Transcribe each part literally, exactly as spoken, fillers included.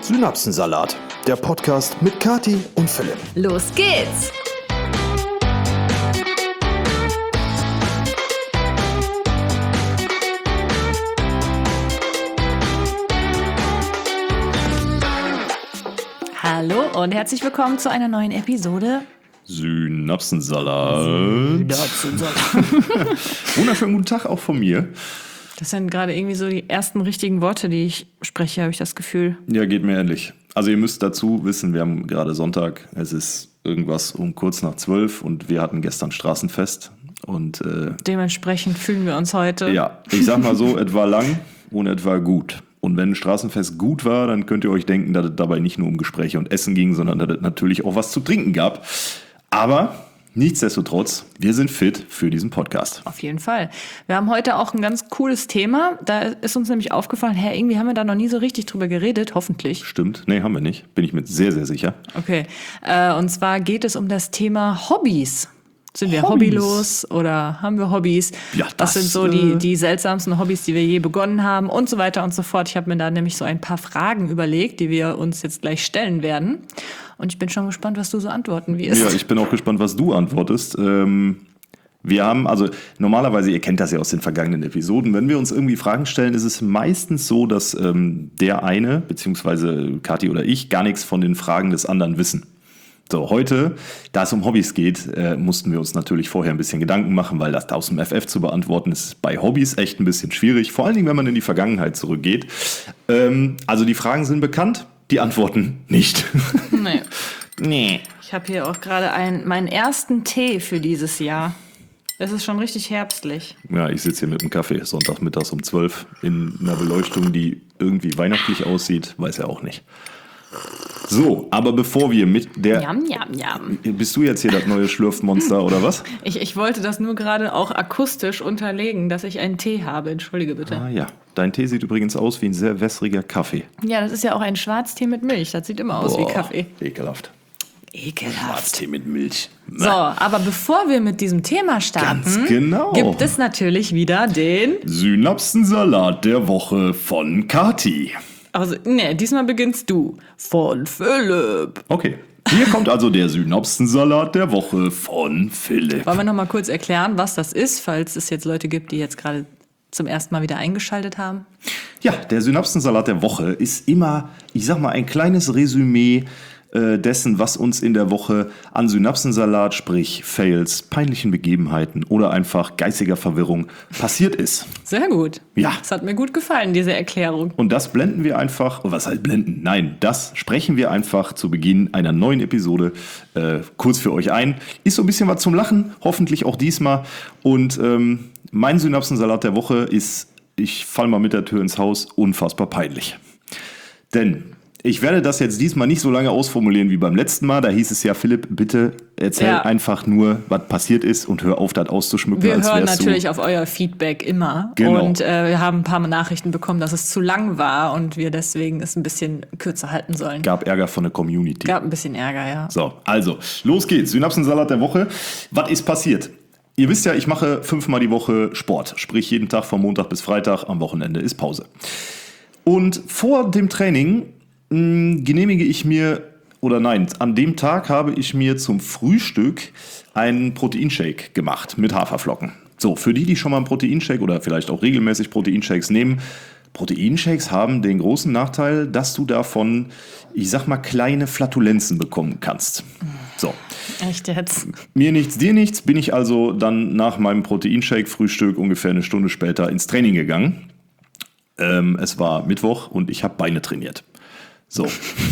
Synapsensalat, der Podcast mit Kathi und Philipp. Los geht's! Hallo und herzlich willkommen zu einer neuen Episode Synapsensalat. Synapsensalat. Wunderschönen guten Tag auch von mir. Das sind gerade irgendwie so die ersten richtigen Worte, die ich spreche, habe ich das Gefühl. Ja, geht mir ähnlich. Also ihr müsst dazu wissen, wir haben gerade Sonntag, es ist irgendwas um kurz nach zwölf und wir hatten gestern Straßenfest. Und äh, dementsprechend fühlen wir uns heute. Ja, ich sag mal so, es war lang und es war gut. Und wenn ein Straßenfest gut war, dann könnt ihr euch denken, dass es dabei nicht nur um Gespräche und Essen ging, sondern dass es natürlich auch was zu trinken gab. Aber nichtsdestotrotz, wir sind fit für diesen Podcast. Auf jeden Fall. Wir haben heute auch ein ganz cooles Thema. Da ist uns nämlich aufgefallen, hä, irgendwie haben wir da noch nie so richtig drüber geredet, hoffentlich. Stimmt, nee, haben wir nicht. Bin ich mir sehr, sehr sicher. Okay, äh, und zwar geht es um das Thema Hobbys. Sind wir Hobbys. hobbylos oder haben wir Hobbys? Ja, das, Was sind so äh, die, die seltsamsten Hobbys, die wir je begonnen haben und so weiter und so fort. Ich habe mir da nämlich so ein paar Fragen überlegt, die wir uns jetzt gleich stellen werden. Und ich bin schon gespannt, was du so antworten wirst. Ja, ich bin auch gespannt, was du antwortest. Ähm, wir haben, also normalerweise, ihr kennt das ja aus den vergangenen Episoden, wenn wir uns irgendwie Fragen stellen, ist es meistens so, dass ähm, der eine, beziehungsweise Kathi oder ich, gar nichts von den Fragen des anderen wissen. So, heute, da es um Hobbys geht, äh, mussten wir uns natürlich vorher ein bisschen Gedanken machen, weil das aus dem F F zu beantworten ist bei Hobbys echt ein bisschen schwierig, vor allen Dingen, wenn man in die Vergangenheit zurückgeht. Ähm, also die Fragen sind bekannt, die Antworten nicht. Nee. Nee. Ich habe hier auch gerade einen, meinen ersten Tee für dieses Jahr. Es ist schon richtig herbstlich. Ja, ich sitze hier mit dem Kaffee, Sonntagmittags um zwölf, in einer Beleuchtung, die irgendwie weihnachtlich aussieht, weiß er auch nicht. So, aber bevor wir mit der... Jam, jam, jam. Bist du jetzt hier das neue Schlürfmonster oder was? Ich, ich wollte das nur gerade auch akustisch unterlegen, dass ich einen Tee habe. Entschuldige bitte. Ah ja, dein Tee sieht übrigens aus wie ein sehr wässriger Kaffee. Ja, das ist ja auch ein Schwarztee mit Milch. Das sieht immer aus Boah, wie Kaffee. Ekelhaft. Ekelhaft. Schwarztee mit Milch. So, aber bevor wir mit diesem Thema starten, Ganz genau. gibt es natürlich wieder den... Synapsensalat der Woche von Kathi. Also, nee, diesmal beginnst du. Von Philipp. Okay, hier kommt also der Synapsensalat der Woche von Philipp. Wollen wir noch mal kurz erklären, was das ist, falls es jetzt Leute gibt, die jetzt gerade zum ersten Mal wieder eingeschaltet haben? Ja, der Synapsensalat der Woche ist immer, ich sag mal, ein kleines Resümee äh, dessen, was uns in der Woche an Synapsensalat, sprich Fails, peinlichen Begebenheiten oder einfach geistiger Verwirrung passiert ist. Sehr gut. Ja. Das hat mir gut gefallen, diese Erklärung. Und das blenden wir einfach, oh, was heißt blenden? Nein, das sprechen wir einfach zu Beginn einer neuen Episode äh, kurz für euch ein. Ist so ein bisschen was zum Lachen, hoffentlich auch diesmal. Und ähm, mein Synapsensalat der Woche ist, ich fall mal mit der Tür ins Haus, unfassbar peinlich. Denn ich werde das jetzt diesmal nicht so lange ausformulieren wie beim letzten Mal. Da hieß es ja, Philipp, bitte erzähl Ja. einfach nur, was passiert ist und hör auf, das auszuschmücken. Wir als hören wärst natürlich du auf euer Feedback immer. Genau. Und äh, wir haben ein paar Nachrichten bekommen, dass es zu lang war und wir deswegen es ein bisschen kürzer halten sollen. Gab Ärger von der Community. Gab ein bisschen Ärger, ja. So, also, los geht's. Synapsensalat der Woche. Was ist passiert? Ihr wisst ja, ich mache fünfmal die Woche Sport. Sprich, jeden Tag von Montag bis Freitag. Am Wochenende ist Pause. Und vor dem Training mh, genehmige ich mir, oder nein, an dem Tag habe ich mir zum Frühstück einen Proteinshake gemacht mit Haferflocken. So, für die, die schon mal einen Proteinshake oder vielleicht auch regelmäßig Proteinshakes nehmen, Proteinshakes haben den großen Nachteil, dass du davon, ich sag mal, kleine Flatulenzen bekommen kannst. So. Echt jetzt? Mir nichts, dir nichts, bin ich also dann nach meinem Proteinshake-Frühstück ungefähr eine Stunde später ins Training gegangen. Ähm, es war Mittwoch und ich habe Beine trainiert. So.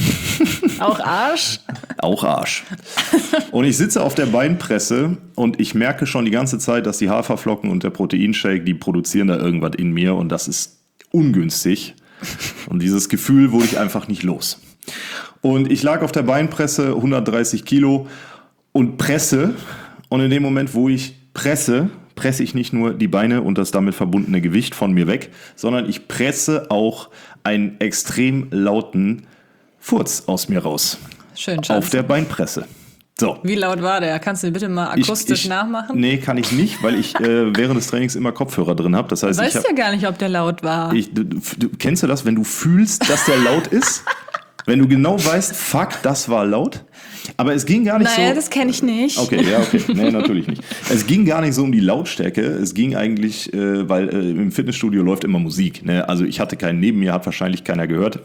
Auch Arsch? Auch Arsch. Und ich sitze auf der Beinpresse und ich merke schon die ganze Zeit, dass die Haferflocken und der Proteinshake, die produzieren da irgendwas in mir und das ist ungünstig. Und dieses Gefühl wurde ich einfach nicht los. Und ich lag auf der Beinpresse, hundertdreißig Kilo, und presse. Und in dem Moment, wo ich presse, presse ich nicht nur die Beine und das damit verbundene Gewicht von mir weg, sondern ich presse auch einen extrem lauten Furz aus mir raus. Schön, Schatz. Auf der Beinpresse. So. Wie laut war der? Kannst du den bitte mal akustisch ich, ich, nachmachen? Nee, kann ich nicht, weil ich äh, während des Trainings immer Kopfhörer drin habe. Das heißt, du weißt ich hab, ja gar nicht, ob der laut war. ich, du, du, kennst du das, wenn du fühlst, dass der laut ist? Wenn du genau weißt, fuck, das war laut. Aber es ging gar nicht naja, so... das kenne ich nicht. Okay, ja, okay. Nee, natürlich nicht. Es ging gar nicht so um die Lautstärke. Es ging eigentlich, äh, weil äh, im Fitnessstudio läuft immer Musik. Ne? Also ich hatte keinen neben mir, hat wahrscheinlich keiner gehört.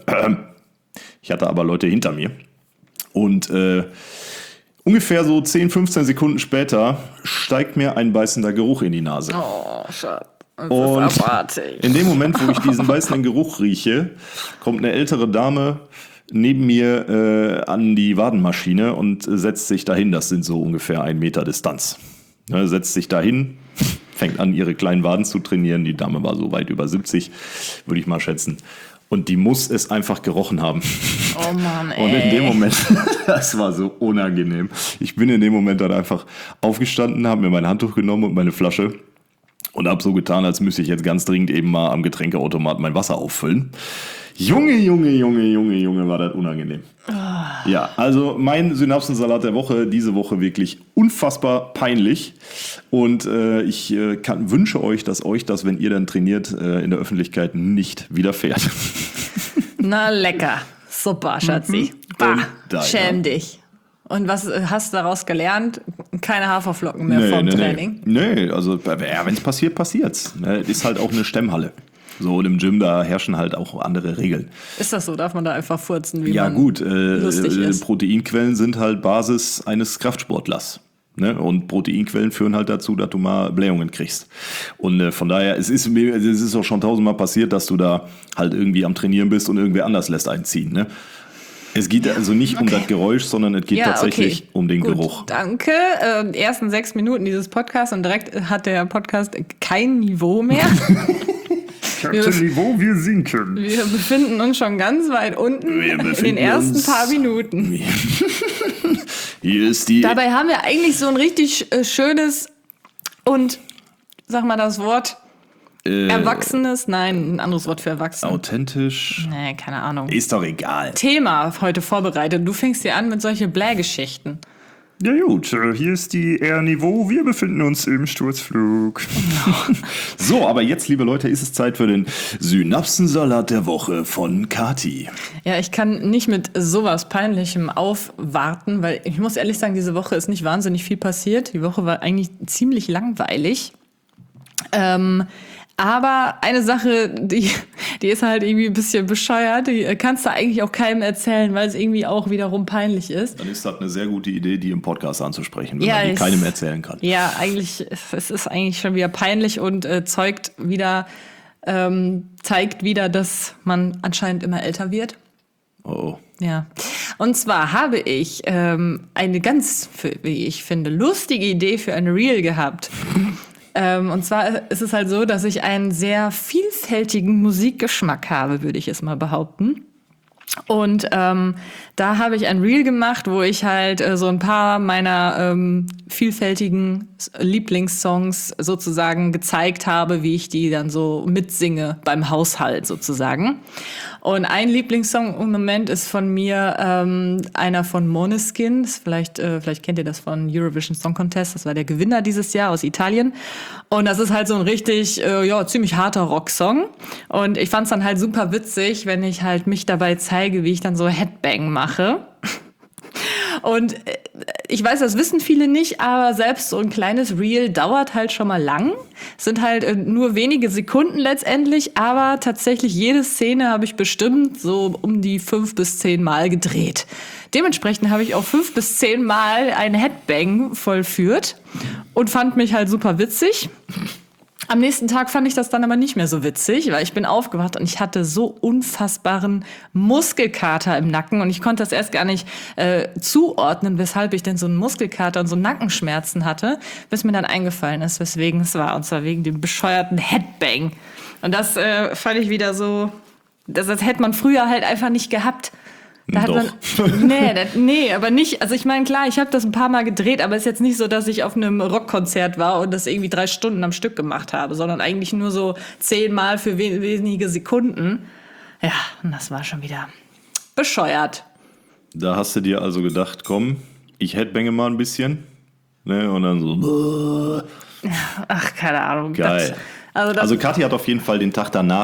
Ich hatte aber Leute hinter mir. Und äh, ungefähr so zehn, fünfzehn Sekunden später steigt mir ein beißender Geruch in die Nase. Oh, Schatz. Das Und ist abartig. in dem Moment, wo ich diesen beißenden Geruch rieche, kommt eine ältere Dame neben mir äh, an die Wadenmaschine und äh, setzt sich dahin. Das sind so ungefähr ein Meter Distanz. Ne, setzt sich dahin, fängt an, ihre kleinen Waden zu trainieren. Die Dame war so weit über siebzig, würde ich mal schätzen. Und die muss es einfach gerochen haben. Oh Mann, ey. Und in dem Moment, das war so unangenehm. Ich bin in dem Moment dann einfach aufgestanden, habe mir mein Handtuch genommen und meine Flasche und habe so getan, als müsste ich jetzt ganz dringend eben mal am Getränkeautomat mein Wasser auffüllen. Junge, Junge, Junge, Junge, Junge, war das unangenehm. Oh. Ja, also mein Synapsensalat der Woche, diese Woche wirklich unfassbar peinlich. Und äh, ich äh, kann, wünsche euch, dass euch das, wenn ihr dann trainiert, äh, in der Öffentlichkeit nicht widerfährt. Na lecker. Super, Schatzi. Mhm. Bah, da, schäm ja. dich. Und was hast du daraus gelernt? Keine Haferflocken mehr nee, vom nee, Training? Nee, nee also ja, wenn es passiert, passiert's. Es ist halt auch eine Stemmhalle. So, und im Gym, da herrschen halt auch andere Regeln. Ist das so? Darf man da einfach furzen, wie ja, man gut, äh, lustig äh, ist? Proteinquellen sind halt Basis eines Kraftsportlers. Ne? Und Proteinquellen führen halt dazu, dass du mal Blähungen kriegst. Und äh, von daher, es ist mir, es ist auch schon tausendmal passiert, dass du da halt irgendwie am Trainieren bist und irgendwer anders lässt einziehen. Ne? Es geht also nicht okay. um das Geräusch, sondern es geht ja, tatsächlich okay. um den Gut, Geruch. Danke. Äh, ersten sechs Minuten dieses Podcasts und direkt hat der Podcast kein Niveau mehr. Wir, Niveau wir sinken. Wir befinden uns schon ganz weit unten in den ersten uns, paar Minuten. Hier ist die. Dabei haben wir eigentlich so ein richtig äh, schönes und, sag mal das Wort, äh, Erwachsenes, nein, ein anderes Wort für erwachsen. Authentisch. Nee, keine Ahnung. Ist doch egal. Thema heute vorbereitet. Du fängst dir an mit solchen Blähgeschichten. Ja gut, hier ist die R-Niveau, wir befinden uns im Sturzflug. So, aber jetzt, liebe Leute, ist es Zeit für den Synapsensalat der Woche von Kati. Ja, ich kann nicht mit sowas Peinlichem aufwarten, weil ich muss ehrlich sagen, diese Woche ist nicht wahnsinnig viel passiert. Die Woche war eigentlich ziemlich langweilig. Ähm, aber eine Sache, die, die ist halt irgendwie ein bisschen bescheuert, die kannst du eigentlich auch keinem erzählen, weil es irgendwie auch wiederum peinlich ist. Dann ist das eine sehr gute Idee, die im Podcast anzusprechen, wenn ja, man die ich, keinem erzählen kann. Ja, eigentlich, es ist eigentlich schon wieder peinlich und äh, zeugt wieder, ähm, zeigt wieder, dass man anscheinend immer älter wird. Oh. Ja, und zwar habe ich ähm, eine ganz, wie ich finde, lustige Idee für ein Reel gehabt. Ähm, und zwar ist es halt so, dass ich einen sehr vielfältigen Musikgeschmack habe, würde ich es mal behaupten. Und ähm, da habe ich ein Reel gemacht, wo ich halt äh, so ein paar meiner ähm, vielfältigen Lieblingssongs sozusagen gezeigt habe, wie ich die dann so mitsinge beim Haushalt sozusagen. Und ein Lieblingssong im Moment ist von mir ähm, einer von Måneskin. Vielleicht, äh, vielleicht kennt ihr das von Eurovision Song Contest. Das war der Gewinner dieses Jahr aus Italien. Und das ist halt so ein richtig, äh, ja, ziemlich harter Rocksong. Und ich fand's dann halt super witzig, wenn ich halt mich dabei zeige, wie ich dann so Headbang mache. Und ich weiß, das wissen viele nicht, aber selbst so ein kleines Reel dauert halt schon mal lang. Es sind halt nur wenige Sekunden letztendlich, aber tatsächlich jede Szene habe ich bestimmt so um die fünf bis zehn Mal gedreht. Dementsprechend habe ich auch fünf bis zehn Mal einen Headbang vollführt und fand mich halt super witzig. Am nächsten Tag fand ich das dann aber nicht mehr so witzig, weil ich bin aufgewacht und ich hatte so unfassbaren Muskelkater im Nacken und ich konnte das erst gar nicht äh, zuordnen, weshalb ich denn so einen Muskelkater und so Nackenschmerzen hatte, bis mir dann eingefallen ist, weswegen es war, und zwar wegen dem bescheuerten Headbang. Und das äh, fand ich wieder so, das, das hätte man früher halt einfach nicht gehabt. Da hat Doch. Man, nee, das, nee, aber nicht, also ich meine, klar, ich habe das ein paar Mal gedreht, aber es ist jetzt nicht so, dass ich auf einem Rockkonzert war und das irgendwie drei Stunden am Stück gemacht habe, sondern eigentlich nur so zehn Mal für we- wenige Sekunden. Ja, und das war schon wieder bescheuert. Da hast du dir also gedacht, komm, ich headbange mal ein bisschen. Ne, und dann so. Ach, keine Ahnung. Geil. Das, also, das, also Kathi hat auf jeden Fall den Tag danach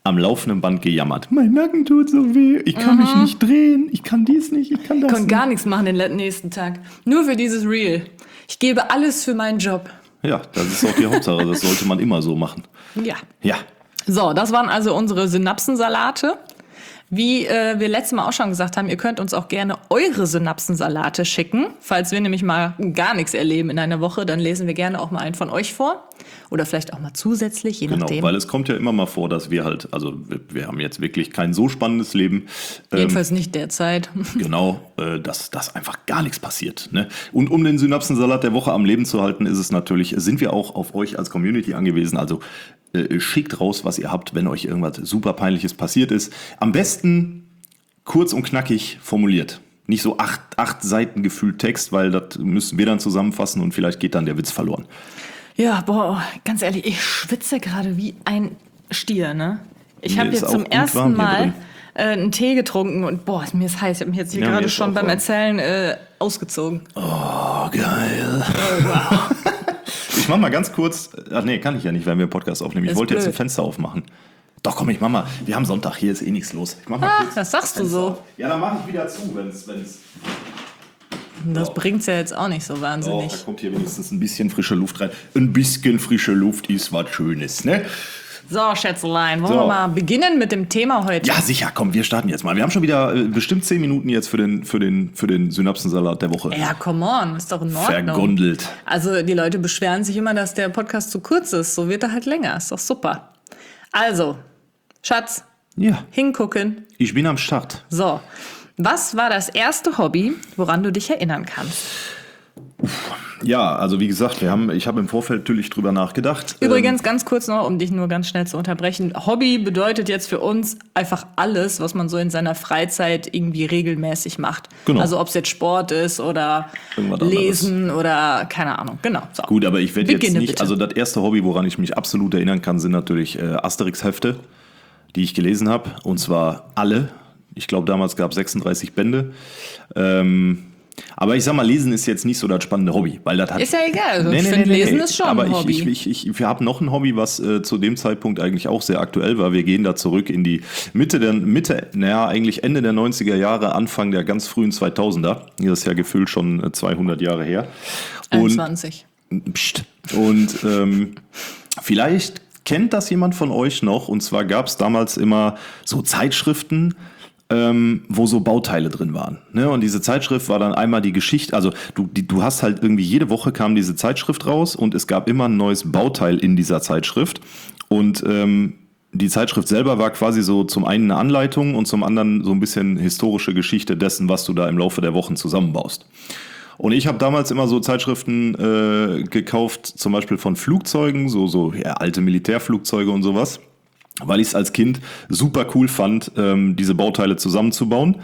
am laufenden Band gejammert. Mein Nacken tut so weh, ich kann mhm. mich nicht drehen, ich kann dies nicht, ich kann das ich nicht. Ich konnte gar nichts machen den nächsten Tag. Nur für dieses Reel. Ich gebe alles für meinen Job. Ja, das ist auch die Hauptsache, das sollte man immer so machen. Ja. Ja. So, das waren also unsere Synapsensalate. Wie äh, wir letztes Mal auch schon gesagt haben, ihr könnt uns auch gerne eure Synapsensalate schicken. Falls wir nämlich mal gar nichts erleben in einer Woche, dann lesen wir gerne auch mal einen von euch vor. Oder vielleicht auch mal zusätzlich, je genau, nachdem. Genau, weil es kommt ja immer mal vor, dass wir halt, also wir, wir haben jetzt wirklich kein so spannendes Leben. Jedenfalls ähm, nicht derzeit. Genau, äh, dass, dass einfach gar nichts passiert. Ne? Und um den Synapsensalat der Woche am Leben zu halten, ist es natürlich, sind wir auch auf euch als Community angewiesen. Also äh, schickt raus, was ihr habt, wenn euch irgendwas super Peinliches passiert ist. Am besten kurz und knackig formuliert. Nicht so acht, acht Seiten gefühlt Text, weil das müssen wir dann zusammenfassen und vielleicht geht dann der Witz verloren. Ja, boah, ganz ehrlich, ich schwitze gerade wie ein Stier, ne? Ich habe jetzt zum ersten Mal äh, einen Tee getrunken und boah, mir ist heiß. Ich habe mich jetzt hier ja, gerade schon beim warm. Erzählen äh, ausgezogen. Oh, geil. Oh, wow. Ich mach mal ganz kurz, ach nee, kann ich ja nicht, weil wir einen Podcast aufnehmen. Ich ist wollte blöd. Jetzt ein Fenster aufmachen. Doch, komm, ich mach mal. Wir haben Sonntag, hier ist eh nichts los. Ich mach mal ah, kurz das sagst du so. Auf. Ja, dann mach ich wieder zu, wenn es... Das so. Bringt's ja jetzt auch nicht so wahnsinnig. Oh, da kommt hier wenigstens ein bisschen frische Luft rein. Ein bisschen frische Luft ist was Schönes, ne? So, Schätzelein, wollen so. wir mal beginnen mit dem Thema heute? Ja, sicher, komm, wir starten jetzt mal. Wir haben schon wieder äh, bestimmt zehn Minuten jetzt für den, für, den, für den Synapsensalat der Woche. Ja, come on, ist doch in Ordnung. Vergundelt. Also die Leute beschweren sich immer, dass der Podcast zu kurz ist. So wird er halt länger, ist doch super. Also, Schatz, ja. hingucken. Ich bin am Start. So, was war das erste Hobby, woran du dich erinnern kannst? Ja, also wie gesagt, wir haben, ich habe im Vorfeld natürlich drüber nachgedacht. Übrigens, ähm, ganz kurz noch, um dich nur ganz schnell zu unterbrechen. Hobby bedeutet jetzt für uns einfach alles, was man so in seiner Freizeit irgendwie regelmäßig macht. Genau. Also ob es jetzt Sport ist oder Irgendwas Lesen anderes. Oder keine Ahnung. Genau. So. Gut, aber ich werde jetzt nicht, bitte. Also das erste Hobby, woran ich mich absolut erinnern kann, sind natürlich äh, Asterix-Hefte, die ich gelesen habe. Und zwar alle. Ich glaube, damals gab es sechsunddreißig Bände. Ähm, aber ich sag mal, Lesen ist jetzt nicht so das spannende Hobby. Weil das hat ist ja egal. Also nee, ich nee, finde, nee, Lesen nee. ist schon aber ein Hobby. Ich, ich, ich, ich, wir haben noch ein Hobby, was äh, zu dem Zeitpunkt eigentlich auch sehr aktuell war. Wir gehen da zurück in die Mitte, der, Mitte, naja, eigentlich Ende der neunziger Jahre, Anfang der ganz frühen zweitausender. Das ist ja gefühlt schon zweihundert Jahre her. Und, einundzwanzig. Pst, und ähm, vielleicht kennt das jemand von euch noch? Und zwar gab es damals immer so Zeitschriften, Ähm, wo so Bauteile drin waren. Ne? Und diese Zeitschrift war dann einmal die Geschichte, also du, die, du hast halt irgendwie, jede Woche kam diese Zeitschrift raus und es gab immer ein neues Bauteil in dieser Zeitschrift. Und ähm, die Zeitschrift selber war quasi so zum einen eine Anleitung und zum anderen so ein bisschen historische Geschichte dessen, was du da im Laufe der Wochen zusammenbaust. Und ich habe damals immer so Zeitschriften äh, gekauft, zum Beispiel von Flugzeugen, so, so ja, alte Militärflugzeuge und sowas, weil ich es als Kind super cool fand, ähm, diese Bauteile zusammenzubauen.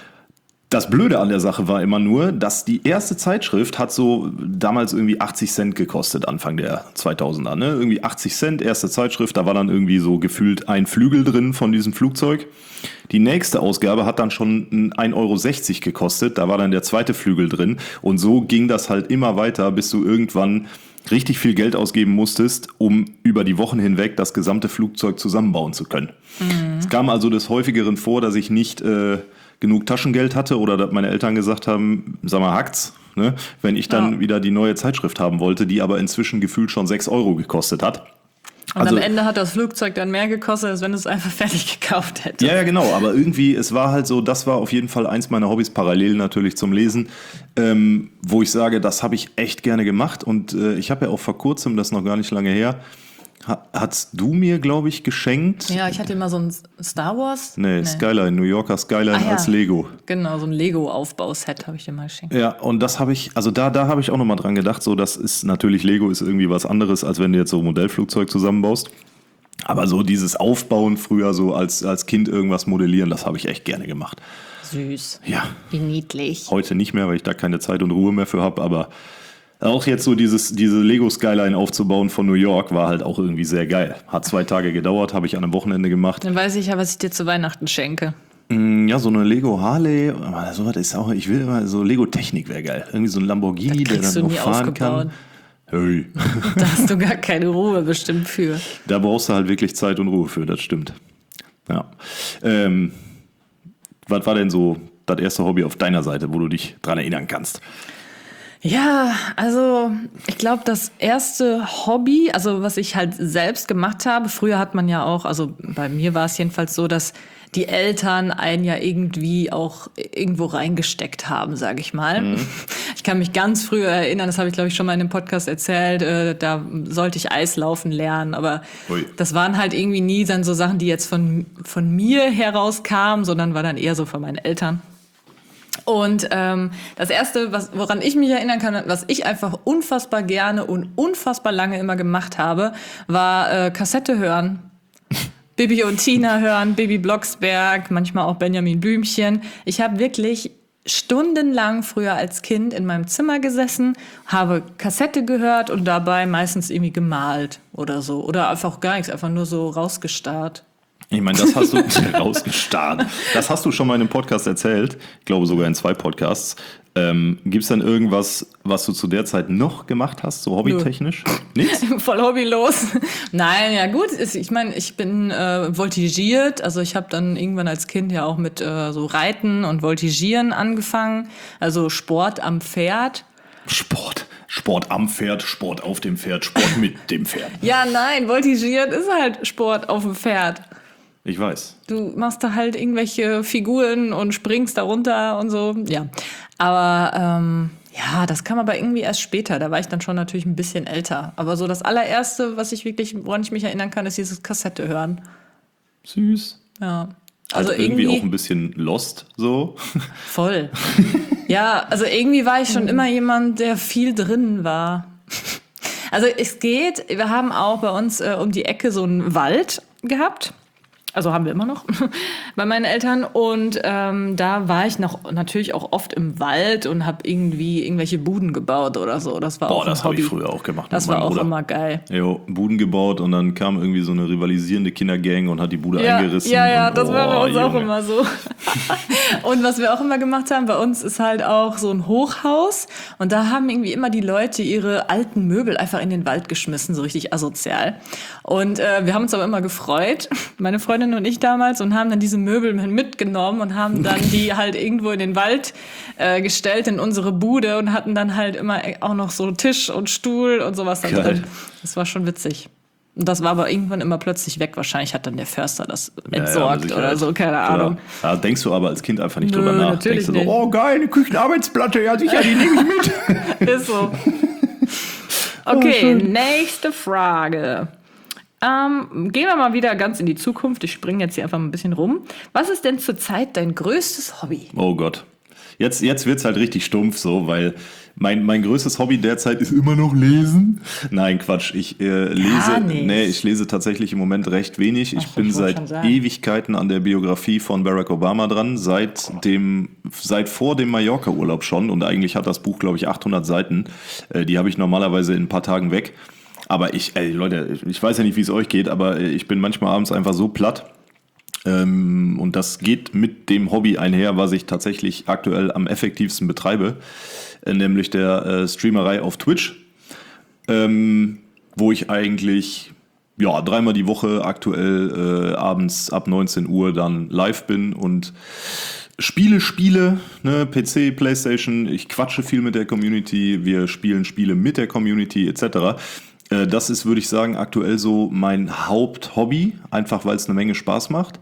Das Blöde an der Sache war immer nur, dass die erste Zeitschrift hat so damals irgendwie achtzig Cent gekostet, Anfang der zweitausender. Ne? Irgendwie achtzig Cent, erste Zeitschrift, da war dann irgendwie so gefühlt ein Flügel drin von diesem Flugzeug. Die nächste Ausgabe hat dann schon ein Euro sechzig gekostet, da war dann der zweite Flügel drin. Und so ging das halt immer weiter, bis du irgendwann richtig viel Geld ausgeben musstest, um über die Wochen hinweg das gesamte Flugzeug zusammenbauen zu können. Mhm. Es kam also des Häufigeren vor, dass ich nicht äh, genug Taschengeld hatte oder dass meine Eltern gesagt haben, sag mal, hackt's, ne? Wenn ich dann ja. wieder die neue Zeitschrift haben wollte, die aber inzwischen gefühlt schon sechs Euro gekostet hat. Und also, am Ende hat das Flugzeug dann mehr gekostet, als wenn du es einfach fertig gekauft hättest. Ja, ja, genau. Aber irgendwie, es war halt so, das war auf jeden Fall eins meiner Hobbys, parallel natürlich zum Lesen, ähm, wo ich sage, das habe ich echt gerne gemacht. Und äh, ich habe ja auch vor kurzem, das ist noch gar nicht lange her, ha, hast du mir, glaube ich, geschenkt. Ja, ich hatte immer so ein Star Wars. Nee, nee. Skyline, New Yorker Skyline ah, ja. als Lego. Genau, so ein Lego-Aufbauset habe ich dir mal geschenkt. Ja, und das habe ich, also da, da habe ich auch nochmal dran gedacht, so das ist natürlich, Lego ist irgendwie was anderes, als wenn du jetzt so ein Modellflugzeug zusammenbaust. Aber so dieses Aufbauen früher so als, als Kind irgendwas modellieren, das habe ich echt gerne gemacht. Süß. Ja. Wie niedlich. Heute nicht mehr, weil ich da keine Zeit und Ruhe mehr für habe, aber auch jetzt so dieses, diese Lego-Skyline aufzubauen von New York war halt auch irgendwie sehr geil. Hat zwei Tage gedauert, habe ich an einem Wochenende gemacht. Dann weiß ich ja, was ich dir zu Weihnachten schenke. Ja, so eine Lego Harley, aber sowas ist auch, ich will immer, so Lego-Technik wäre geil. Irgendwie so ein Lamborghini, der dann noch fahren aufgebaut. Kann. Hey. Da hast du gar keine Ruhe bestimmt für. Da brauchst du halt wirklich Zeit und Ruhe für, das stimmt. Ja. Ähm, was war denn so das erste Hobby auf deiner Seite, wo du dich dran erinnern kannst? Ja, also ich glaube, das erste Hobby, also was ich halt selbst gemacht habe, früher hat man ja auch, also bei mir war es jedenfalls so, dass die Eltern einen ja irgendwie auch irgendwo reingesteckt haben, sage ich mal. Mhm. Ich kann mich ganz früh erinnern, das habe ich glaube ich schon mal in einem Podcast erzählt, äh, da sollte ich Eislaufen lernen, aber Ui. Das waren halt irgendwie nie dann so Sachen, die jetzt von, von mir herauskamen, sondern war dann eher so von meinen Eltern. Und ähm, das Erste, was, woran ich mich erinnern kann, was ich einfach unfassbar gerne und unfassbar lange immer gemacht habe, war äh, Kassette hören. Bibi und Tina hören, Bibi Blocksberg, manchmal auch Benjamin Blümchen. Ich habe wirklich stundenlang früher als Kind in meinem Zimmer gesessen, habe Kassette gehört und dabei meistens irgendwie gemalt oder so. Oder einfach gar nichts, einfach nur so rausgestarrt. Ich meine, das hast du rausgestarrt. Das hast du schon mal in einem Podcast erzählt. Ich glaube sogar in zwei Podcasts. Ähm, Gibt es dann irgendwas, was du zu der Zeit noch gemacht hast, so hobbytechnisch? Nichts? Voll hobbylos. Nein, ja gut. Ich meine, ich bin äh, voltigiert. Also ich habe dann irgendwann als Kind ja auch mit äh, so Reiten und Voltigieren angefangen. Also Sport am Pferd. Sport? Sport am Pferd, Sport auf dem Pferd, Sport mit dem Pferd. Ja, nein, voltigieren ist halt Sport auf dem Pferd. Ich weiß. Du machst da halt irgendwelche Figuren und springst da runter und so. Ja, aber ähm, ja, das kam aber irgendwie erst später. Da war ich dann schon natürlich ein bisschen älter. Aber so das allererste, was ich wirklich, woran ich mich erinnern kann, ist dieses Kassette hören. Süß. Ja. Also, also irgendwie, irgendwie auch ein bisschen lost, so. Voll. Ja, also irgendwie war ich schon immer jemand, der viel drin war. Also es geht, wir haben auch bei uns äh, um die Ecke so einen Wald gehabt. Also haben wir immer noch bei meinen Eltern. Und ähm, da war ich noch natürlich auch oft im Wald und habe irgendwie irgendwelche Buden gebaut oder so. Das war Boah, auch ein das habe ich früher auch gemacht. Das war auch Bruder. Immer geil. Jo, Buden gebaut und dann kam irgendwie so eine rivalisierende Kindergang und hat die Bude ja, eingerissen. Ja, ja, und, das oh, war bei uns Junge. auch immer so. Und was wir auch immer gemacht haben, bei uns ist halt auch so ein Hochhaus. Und da haben irgendwie immer die Leute ihre alten Möbel einfach in den Wald geschmissen, so richtig asozial. Und äh, wir haben uns aber immer gefreut, meine Freundin und ich damals, und haben dann diese Möbel mitgenommen und haben dann die halt irgendwo in den Wald äh, gestellt, in unsere Bude, und hatten dann halt immer auch noch so Tisch und Stuhl und sowas da drin. Das war schon witzig. Und das war aber irgendwann immer plötzlich weg. Wahrscheinlich hat dann der Förster das entsorgt ja, ja, oder so, keine Klar. Ahnung. Da denkst du aber als Kind einfach nicht Nö, drüber nach. Natürlich denkst du so, nicht. oh geil, eine Küchenarbeitsplatte, ja sicher, die nehme ich mit. Ist so. Okay, oh, nächste Frage. Ähm, gehen wir mal wieder ganz in die Zukunft. Ich springe jetzt hier einfach mal ein bisschen rum. Was ist denn zurzeit dein größtes Hobby? Oh Gott. Jetzt, jetzt wird es halt richtig stumpf so, weil mein, mein größtes Hobby derzeit ist immer noch Lesen. Nein, Quatsch. Ich äh, lese, nee, ich lese tatsächlich im Moment recht wenig. Ich Ach, bin seit Ewigkeiten an der Biografie von Barack Obama dran, seit dem, seit vor dem Mallorca-Urlaub schon. Und eigentlich hat das Buch, glaube ich, achthundert Seiten. Äh, die habe ich normalerweise in ein paar Tagen weg. Aber ich, ey, Leute, ich weiß ja nicht, wie es euch geht, aber ich bin manchmal abends einfach so platt. Ähm, und das geht mit dem Hobby einher, was ich tatsächlich aktuell am effektivsten betreibe, äh, nämlich der äh, Streamerei auf Twitch, ähm, wo ich eigentlich ja dreimal die Woche aktuell äh, abends ab neunzehn Uhr dann live bin und Spiele, Spiele, ne, P C, Playstation, ich quatsche viel mit der Community, wir spielen Spiele mit der Community et cetera. Das ist, würde ich sagen, aktuell so mein Haupthobby, einfach weil es eine Menge Spaß macht.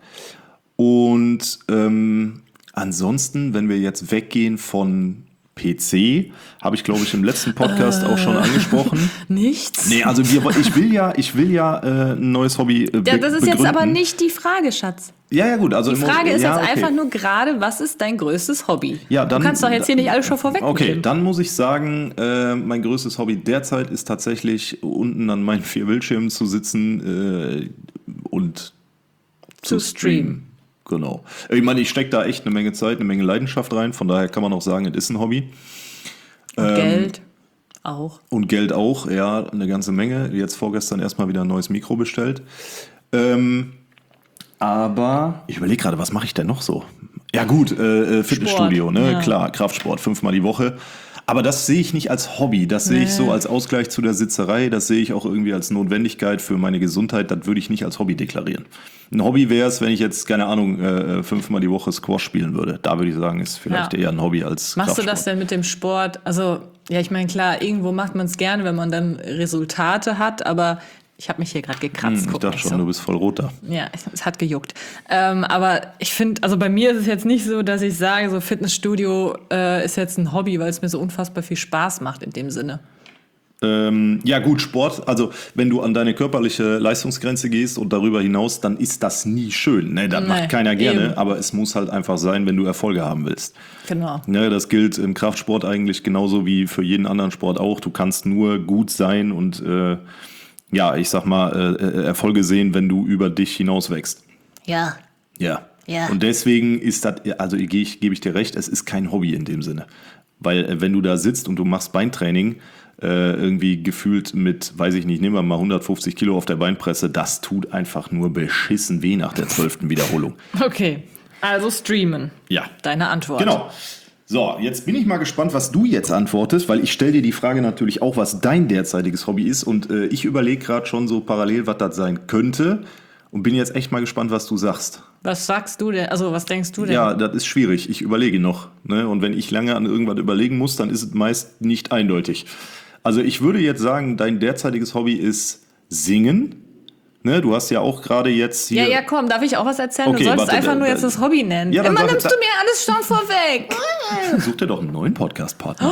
Und ähm, ansonsten, wenn wir jetzt weggehen von P C, habe ich, glaube ich, im letzten Podcast äh, auch schon angesprochen. Nichts? Nee, also wir, ich will ja, ich will ja äh, ein neues Hobby äh, be- Ja, das ist begründen. jetzt aber nicht die Frage, Schatz. Ja, ja, gut. Also die Frage im, ist ja, jetzt okay. einfach nur gerade, was ist dein größtes Hobby? Ja, dann, du kannst doch jetzt hier nicht alles schon vorweg Okay, nehmen. Dann muss ich sagen, äh, mein größtes Hobby derzeit ist tatsächlich, unten an meinen vier Bildschirmen zu sitzen äh, und zu, zu streamen. streamen. Genau. Ich meine, ich stecke da echt eine Menge Zeit, eine Menge Leidenschaft rein. Von daher kann man auch sagen, es ist ein Hobby. Und ähm, Geld auch. Und Geld auch, ja, eine ganze Menge. Jetzt vorgestern erstmal wieder ein neues Mikro bestellt. Ähm, aber ich überlege gerade, was mache ich denn noch so? Ja gut, äh, Fitnessstudio, Sport, ne, ja. Klar, Kraftsport, fünfmal die Woche. Aber das sehe ich nicht als Hobby, das sehe ich so als Ausgleich zu der Sitzerei, das sehe ich auch irgendwie als Notwendigkeit für meine Gesundheit, das würde ich nicht als Hobby deklarieren. Ein Hobby wäre es, wenn ich jetzt, keine Ahnung, äh, fünfmal die Woche Squash spielen würde. Da würde ich sagen, ist vielleicht Ja. eher ein Hobby als Machst Kraftsport. du das denn mit dem Sport? Also, ja, ich meine, klar, irgendwo macht man es gerne, wenn man dann Resultate hat, aber ich habe mich hier gerade gekratzt. Hm, ich guck dachte nicht schon, so. du bist voll rot da. Ja, es, es hat gejuckt. Ähm, aber ich finde, also bei mir ist es jetzt nicht so, dass ich sage, so Fitnessstudio äh, ist jetzt ein Hobby, weil es mir so unfassbar viel Spaß macht in dem Sinne. Ähm, ja gut, Sport, also wenn du an deine körperliche Leistungsgrenze gehst und darüber hinaus, dann ist das nie schön. Ne, das Nee, macht keiner gerne, eben. aber es muss halt einfach sein, wenn du Erfolge haben willst. Genau. Ja, das gilt im Kraftsport eigentlich genauso wie für jeden anderen Sport auch. Du kannst nur gut sein und äh, ja, ich sag mal, äh, Erfolge sehen, wenn du über dich hinaus wächst. Ja. Ja. Ja. Und deswegen ist das, also gebe ich, gebe ich dir recht, es ist kein Hobby in dem Sinne. Weil äh, wenn du da sitzt und du machst Beintraining, äh, irgendwie gefühlt mit, weiß ich nicht, nehmen wir mal hundertfünfzig Kilo auf der Beinpresse, das tut einfach nur beschissen weh nach der zwölften Wiederholung. Okay, also streamen. Ja. Deine Antwort. Genau. So, jetzt bin ich mal gespannt, was du jetzt antwortest, weil ich stelle dir die Frage natürlich auch, was dein derzeitiges Hobby ist. Und äh, ich überlege gerade schon so parallel, was das sein könnte. Und bin jetzt echt mal gespannt, was du sagst. Was sagst du denn? Also, was denkst du denn? Ja, das ist schwierig. Ich überlege noch. Ne? Und wenn ich lange an irgendwas überlegen muss, dann ist es meist nicht eindeutig. Also ich würde jetzt sagen, dein derzeitiges Hobby ist Singen. Ne? Du hast ja auch gerade jetzt hier... Ja, ja, komm, darf ich auch was erzählen? Okay, du sollst warte, einfach da- nur da- jetzt das Hobby nennen. Ja, dann Immer sag- nimmst da- du mir alles schon vorweg. Such dir doch einen neuen Podcast-Partner.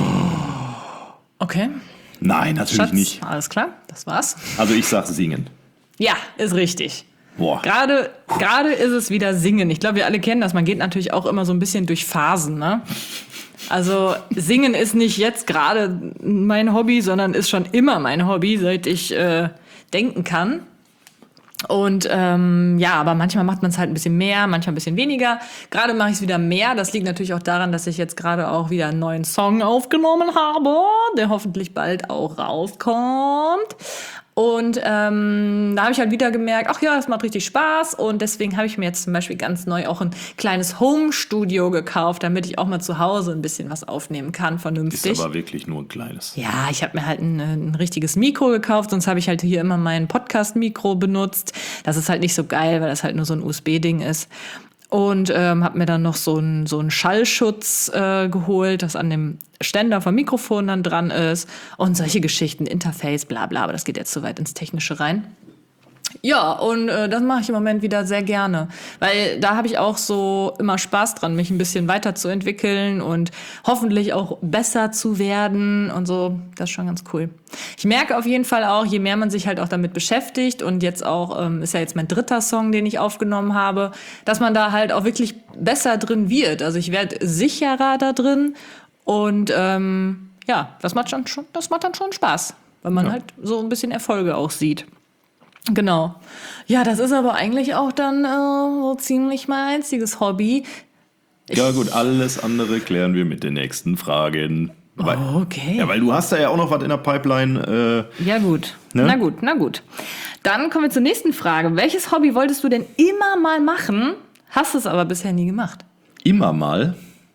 Okay, Nein, natürlich Schatz, nicht. alles klar, das war's. Also ich sag Singen. Ja, ist richtig. Boah. Gerade, gerade ist es wieder Singen. Ich glaube, wir alle kennen das. Man geht natürlich auch immer so ein bisschen durch Phasen, ne? Also Singen ist nicht jetzt gerade mein Hobby, sondern ist schon immer mein Hobby, seit ich äh, denken kann. Und ähm, ja, aber manchmal macht man es halt ein bisschen mehr, manchmal ein bisschen weniger. Gerade mache ich es wieder mehr. Das liegt natürlich auch daran, dass ich jetzt gerade auch wieder einen neuen Song aufgenommen habe, der hoffentlich bald auch rauskommt. Und ähm, da habe ich halt wieder gemerkt, ach ja, das macht richtig Spaß. Und deswegen habe ich mir jetzt zum Beispiel ganz neu auch ein kleines Home-Studio gekauft, damit ich auch mal zu Hause ein bisschen was aufnehmen kann, vernünftig. Ist aber wirklich nur ein kleines. Ja, ich habe mir halt ein, ein richtiges Mikro gekauft, sonst habe ich halt hier immer mein Podcast-Mikro benutzt. Das ist halt nicht so geil, weil das halt nur so ein U S B-Ding ist. Und ähm, habe mir dann noch so einen so einen Schallschutz äh, geholt, das an dem Ständer vom Mikrofon dann dran ist. Und solche Geschichten, Interface, bla bla, aber das geht jetzt zu weit ins Technische rein. Ja, und äh, das mache ich im Moment wieder sehr gerne, weil da habe ich auch so immer Spaß dran, mich ein bisschen weiterzuentwickeln und hoffentlich auch besser zu werden und so. Das ist schon ganz cool. Ich merke auf jeden Fall auch, je mehr man sich halt auch damit beschäftigt und jetzt auch, ähm, ist ja jetzt mein dritter Song, den ich aufgenommen habe, dass man da halt auch wirklich besser drin wird. Also ich werde sicherer da drin und ähm, ja, das macht, schon, schon, das macht dann schon Spaß, weil man Ja. halt so ein bisschen Erfolge auch sieht. Genau. Ja, das ist aber eigentlich auch dann äh, so ziemlich mein einziges Hobby. Ja gut, alles andere klären wir mit den nächsten Fragen. Weil, Okay. ja, weil du hast da ja auch noch was in der Pipeline. Äh, Ja, gut. Ne? Na gut, na gut. Dann kommen wir zur nächsten Frage. Welches Hobby wolltest du denn immer mal machen, hast es aber bisher nie gemacht? immer mal.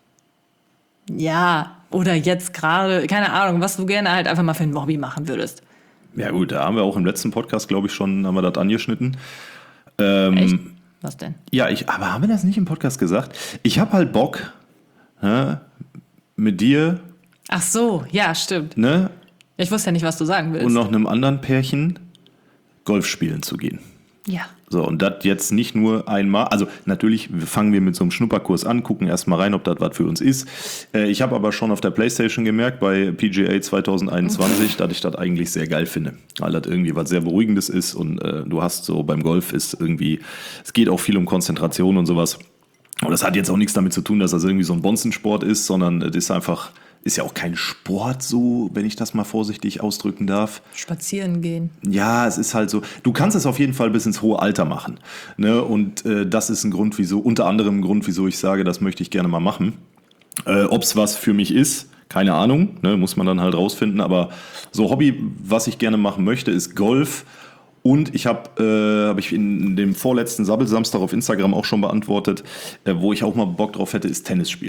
Ja, oder jetzt gerade, keine Ahnung, was du gerne halt einfach mal für ein Hobby machen würdest. Ja gut, da haben wir auch im letzten Podcast, glaube ich, schon, haben wir das angeschnitten. Ähm, Echt? Was denn? Ja, ich, aber haben wir das nicht im Podcast gesagt? Ich habe halt Bock, ne, mit dir, Ach so, ja, stimmt. ne, Ich wusste ja nicht, was du sagen willst. und noch einem anderen Pärchen Golf spielen zu gehen. ja. So, und das jetzt nicht nur einmal, also natürlich fangen wir mit so einem Schnupperkurs an, gucken erstmal rein, ob das was für uns ist. Äh, ich habe aber schon auf der Playstation gemerkt, bei P G A zwanzig einundzwanzig, dass ich das eigentlich sehr geil finde, weil das irgendwie was sehr Beruhigendes ist und äh, du hast so beim Golf ist irgendwie, es geht auch viel um Konzentration und sowas. Und das hat jetzt auch nichts damit zu tun, dass das irgendwie so ein Bonzensport ist, sondern es ist einfach, ist ja auch kein Sport so, wenn ich das mal vorsichtig ausdrücken darf. Spazieren gehen. Ja, es ist halt so, du kannst es auf jeden Fall bis ins hohe Alter machen. Ne? Und äh, das ist ein Grund, wieso, unter anderem ein Grund, wieso ich sage, das möchte ich gerne mal machen. Äh, Ob es was für mich ist, keine Ahnung, ne? Muss man dann halt rausfinden. Aber so Hobby, was ich gerne machen möchte, ist Golf. Und ich habe, äh, habe ich in dem vorletzten Sabbelsamstag auf Instagram auch schon beantwortet, äh, wo ich auch mal Bock drauf hätte, ist Tennis spielen.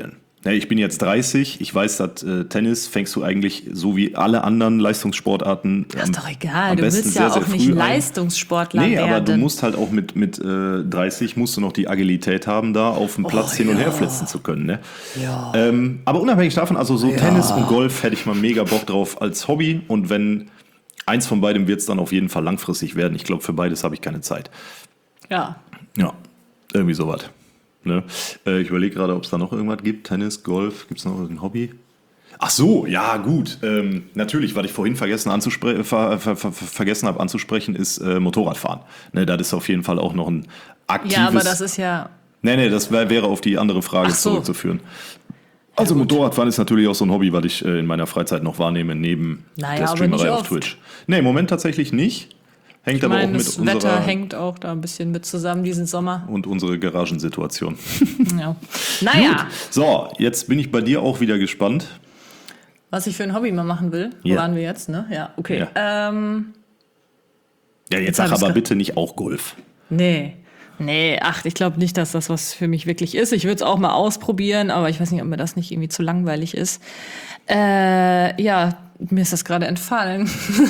Ja, ich bin jetzt dreißig. Ich weiß, dass äh, Tennis fängst du eigentlich so wie alle anderen Leistungssportarten. Das am, ist doch egal. am Du besten willst sehr, ja sehr auch früh nicht ein. Leistungssportler Nee, werden. aber du musst halt auch mit, mit äh, dreißig musst du noch die Agilität haben, da auf dem Platz Oh, hin und ja. her flitzen zu können. Ne? Ja. Ähm, aber unabhängig davon, also so Tennis und Golf hätte ich mal mega Bock drauf als Hobby. Und wenn eins von beidem wird es dann auf jeden Fall langfristig werden. Ich glaube, für beides habe ich keine Zeit. Ja. Ja, irgendwie sowas. Ne? Äh, ich überlege gerade, ob es da noch irgendwas gibt. Tennis, Golf, gibt es noch irgendein Hobby? Ach so, ja gut. Ähm, natürlich, was ich vorhin vergessen, anzuspre- ver- ver- ver- vergessen habe anzusprechen, ist äh, Motorradfahren. Ne, das ist auf jeden Fall auch noch ein aktives... Ja, aber das ist ja... Nee, nee, das wär, wäre auf die andere Frage Ach so. zurückzuführen. Also Motorradfahren ist natürlich auch so ein Hobby, was ich äh, in meiner Freizeit noch wahrnehme, neben Naja, der aber Streamerei nicht auf oft. Twitch. Nee, im Moment tatsächlich nicht. Hängt Ich aber auch meine, mit das unserer... Wetter hängt auch da ein bisschen mit zusammen diesen Sommer. und unsere Garagensituation. Ja. Naja, Gut. So, jetzt bin ich bei dir auch wieder gespannt. was ich für ein Hobby mal machen will. Wo Ja. waren wir jetzt, ne? Ja, okay. Ja. Ähm, Ja, jetzt Jetzt sag hab ich's aber ge- bitte nicht auch Golf. nee. Nee, ach, ich glaube nicht, dass das was für mich wirklich ist. Ich würde es auch mal ausprobieren, aber ich weiß nicht, ob mir das nicht irgendwie zu langweilig ist. Äh, ja, mir ist das gerade entfallen.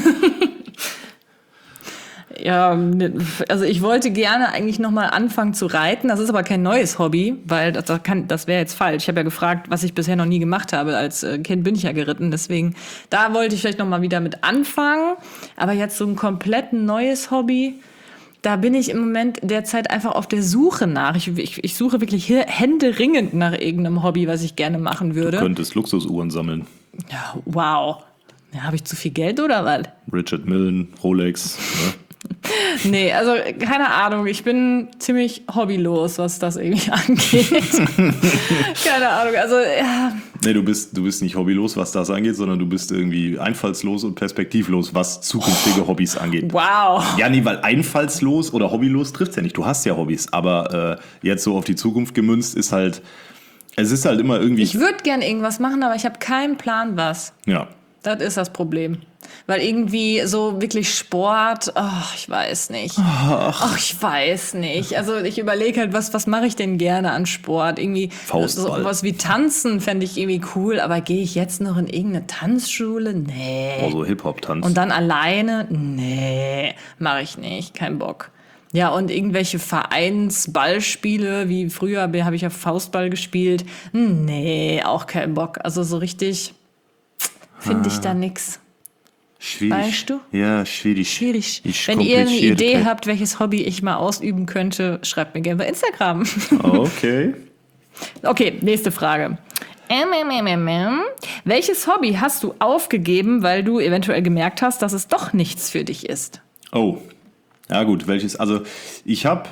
Ja, also ich wollte gerne eigentlich noch mal anfangen zu reiten. Das ist aber kein neues Hobby, weil das, das, kann- das wäre jetzt falsch. Ich habe ja gefragt, was ich bisher noch nie gemacht habe. Als äh, Kind bin ich ja geritten, deswegen da wollte ich vielleicht noch mal wieder mit anfangen. Aber jetzt so ein komplett neues Hobby, da bin ich im Moment derzeit einfach auf der Suche nach. Ich, ich, ich suche wirklich hier händeringend nach irgendeinem Hobby, was ich gerne machen würde. Du könntest Luxusuhren sammeln. Ja, wow. Ja, habe ich zu viel Geld oder was? Richard Millen, Rolex. Ne? Nee, also keine Ahnung. Ich bin ziemlich hobbylos, was das irgendwie angeht. Keine Ahnung. Also, ja. Nee, du bist, du bist nicht hobbylos, was das angeht, sondern du bist irgendwie einfallslos und perspektivlos, was zukünftige Hobbys angeht. Wow. Ja, nee, weil einfallslos oder hobbylos trifft's ja nicht. Du hast ja Hobbys, aber äh, jetzt so auf die Zukunft gemünzt ist halt, es ist halt immer irgendwie... Ich würde gern irgendwas machen, aber ich habe keinen Plan, was. ja. Das ist das Problem. Weil irgendwie so wirklich Sport, ach, ich weiß nicht. Ach, ich weiß nicht. Also ich überlege halt, was, was mache ich denn gerne an Sport? Irgendwie Faustball. so was wie Tanzen fände ich irgendwie cool, aber gehe ich jetzt noch in irgendeine Tanzschule? Nee. Oh, so Hip-Hop-Tanz. Und dann alleine? Nee, mache ich nicht. Kein Bock. Ja, und irgendwelche Vereinsballspiele, wie früher habe ich ja Faustball gespielt. Nee, auch kein Bock. Also so richtig finde ich da nix. Schwierig. Weißt du? Ja, schwierig. Schwierig. Ich Wenn ihr eine kompliziert. Idee habt, welches Hobby ich mal ausüben könnte, schreibt mir gerne bei Instagram. Okay. Okay, nächste Frage. Ähm, ähm, ähm, ähm, ähm. Welches Hobby hast du aufgegeben, weil du eventuell gemerkt hast, dass es doch nichts für dich ist? Oh. Ja gut, welches? Also ich habe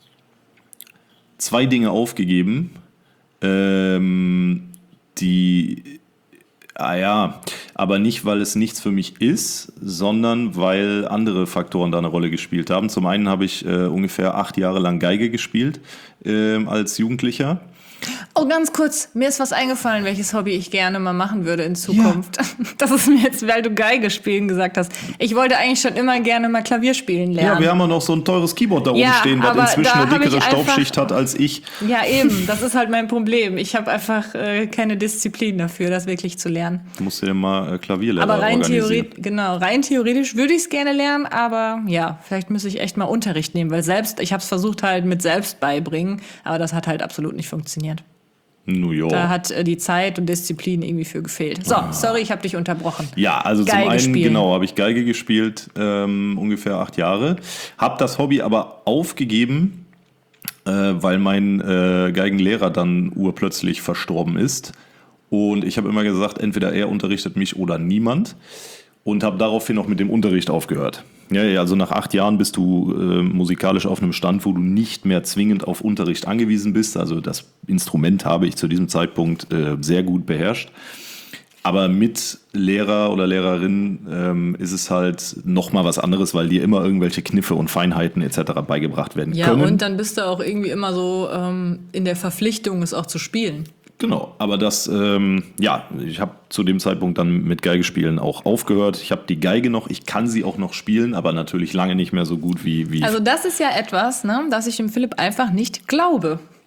zwei Dinge aufgegeben, ähm, die... Ah ja, aber nicht, weil es nichts für mich ist, sondern weil andere Faktoren da eine Rolle gespielt haben. Zum einen habe ich äh, ungefähr acht Jahre lang Geige gespielt ähm, als Jugendlicher. Oh, ganz kurz, mir ist was eingefallen, welches Hobby ich gerne mal machen würde in Zukunft. Das ist mir jetzt, weil du Geige spielen gesagt hast. Ich wollte eigentlich schon immer gerne mal Klavier spielen lernen. Ja, wir haben ja noch so ein teures Keyboard da oben Ja, stehen, was aber inzwischen da eine habe ich dickere einfach- Staubschicht hat als ich. Ja, eben, das ist halt mein Problem. Ich habe einfach äh, keine Disziplin dafür, das wirklich zu lernen. Du musst dir mal äh, Klavierlehrer Aber rein, organisieren. theoret genau, rein theoretisch würde ich es gerne lernen, aber ja, vielleicht müsste ich echt mal Unterricht nehmen, weil selbst, ich habe es versucht halt mit selbst beibringen, aber das hat halt absolut nicht funktioniert. New York. Da hat äh, die Zeit und Disziplin irgendwie für gefehlt. So, sorry, ich habe dich unterbrochen. Ja, also Geige zum einen, spielen. genau, habe ich Geige gespielt, ähm, ungefähr acht Jahre. Habe das Hobby aber aufgegeben, äh, weil mein äh, Geigenlehrer dann urplötzlich verstorben ist. Und ich habe immer gesagt, entweder er unterrichtet mich oder niemand. Und habe daraufhin auch mit dem Unterricht aufgehört. Ja, ja, also nach acht Jahren bist du äh, musikalisch auf einem Stand, wo du nicht mehr zwingend auf Unterricht angewiesen bist. Also das Instrument habe ich zu diesem Zeitpunkt äh, sehr gut beherrscht. Aber mit Lehrer oder Lehrerin ähm, ist es halt nochmal was anderes, weil dir immer irgendwelche Kniffe und Feinheiten et cetera beigebracht werden Ja, können. und dann bist du auch irgendwie immer so ähm, in der Verpflichtung, es auch zu spielen. Genau, aber das, ähm, ja, ich habe zu dem Zeitpunkt dann mit Geigespielen auch aufgehört. Ich habe die Geige noch, ich kann sie auch noch spielen, aber natürlich lange nicht mehr so gut wie... wie Also das ist ja etwas, ne, dass ich dem Philipp einfach nicht glaube.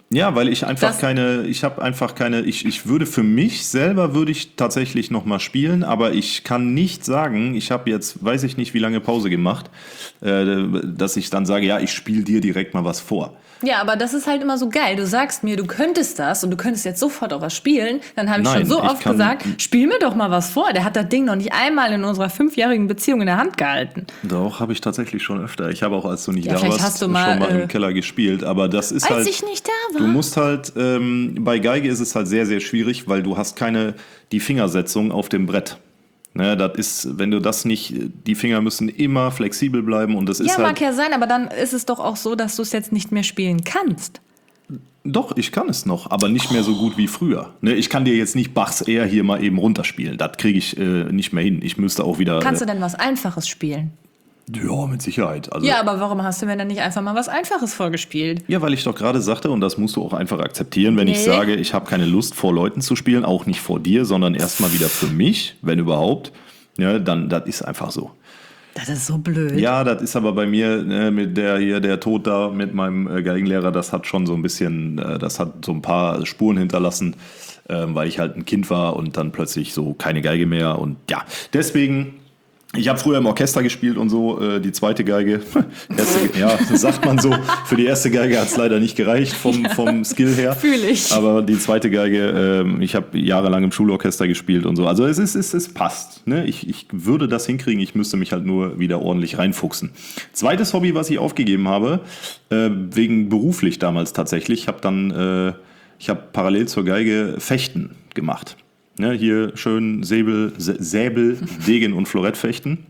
Ja, weil ich einfach Das- keine, ich habe einfach keine, ich, ich würde für mich selber würde ich tatsächlich nochmal spielen, aber ich kann nicht sagen, ich habe jetzt, weiß ich nicht, wie lange Pause gemacht, äh, dass ich dann sage, ja, ich spiele dir direkt mal was vor. Ja, aber das ist halt immer so geil. Du sagst mir, du könntest das und du könntest jetzt sofort auch was spielen. Dann habe ich Nein, schon so ich oft kann- gesagt, spiel mir doch mal was vor. Der hat das Ding noch nicht einmal in unserer fünfjährigen Beziehung in der Hand gehalten. Doch, habe ich tatsächlich schon öfter. Ich habe auch, als du nicht Ja, da vielleicht warst, hast du mal, schon mal äh, im Keller gespielt, aber das ist Als halt... ich nicht da war. Du musst halt, ähm, bei Geige ist es halt sehr, sehr schwierig, weil du hast keine, die Fingersetzung auf dem Brett. Ne, das ist, wenn du das nicht, die Finger müssen immer flexibel bleiben und das Ja, ist mag halt, ja sein, aber dann ist es doch auch so, dass du es jetzt nicht mehr spielen kannst. doch, ich kann es noch, aber nicht mehr so gut wie früher. Ne, ich kann dir jetzt nicht Bachs Air hier mal eben runterspielen, das kriege ich äh, nicht mehr hin. Ich müsste auch wieder, Kannst äh, du denn was Einfaches spielen? ja, mit Sicherheit. Also, Ja, aber warum hast du mir dann nicht einfach mal was Einfaches vorgespielt? Ja, weil ich doch gerade sagte, und das musst du auch einfach akzeptieren, wenn ich Nee. sage, ich habe keine Lust vor Leuten zu spielen, auch nicht vor dir, sondern erstmal wieder für mich, wenn überhaupt, ja, dann das ist einfach so. Das ist so blöd. Ja, das ist aber bei mir ne, mit der hier der Tod da mit meinem äh, Geigenlehrer, das hat schon so ein bisschen, äh, das hat so ein paar Spuren hinterlassen, ähm, weil ich halt ein Kind war und dann plötzlich so keine Geige mehr und ja, deswegen. Ich habe früher im Orchester gespielt und so, äh, die zweite Geige, erste, ja, das sagt man so, für die erste Geige hat es leider nicht gereicht vom, vom Skill her. Fühl ich. Aber die zweite Geige, ähm, ich habe jahrelang im Schulorchester gespielt und so. Also es ist, es, es passt. Ne? Ich, ich würde das hinkriegen, ich müsste mich halt nur wieder ordentlich reinfuchsen. Zweites Hobby, was ich aufgegeben habe, äh, wegen beruflich damals tatsächlich, ich habe dann, äh, ich habe parallel zur Geige Fechten gemacht. Ne, hier schön Säbel, Sä- Säbel, Degen und Florettfechten.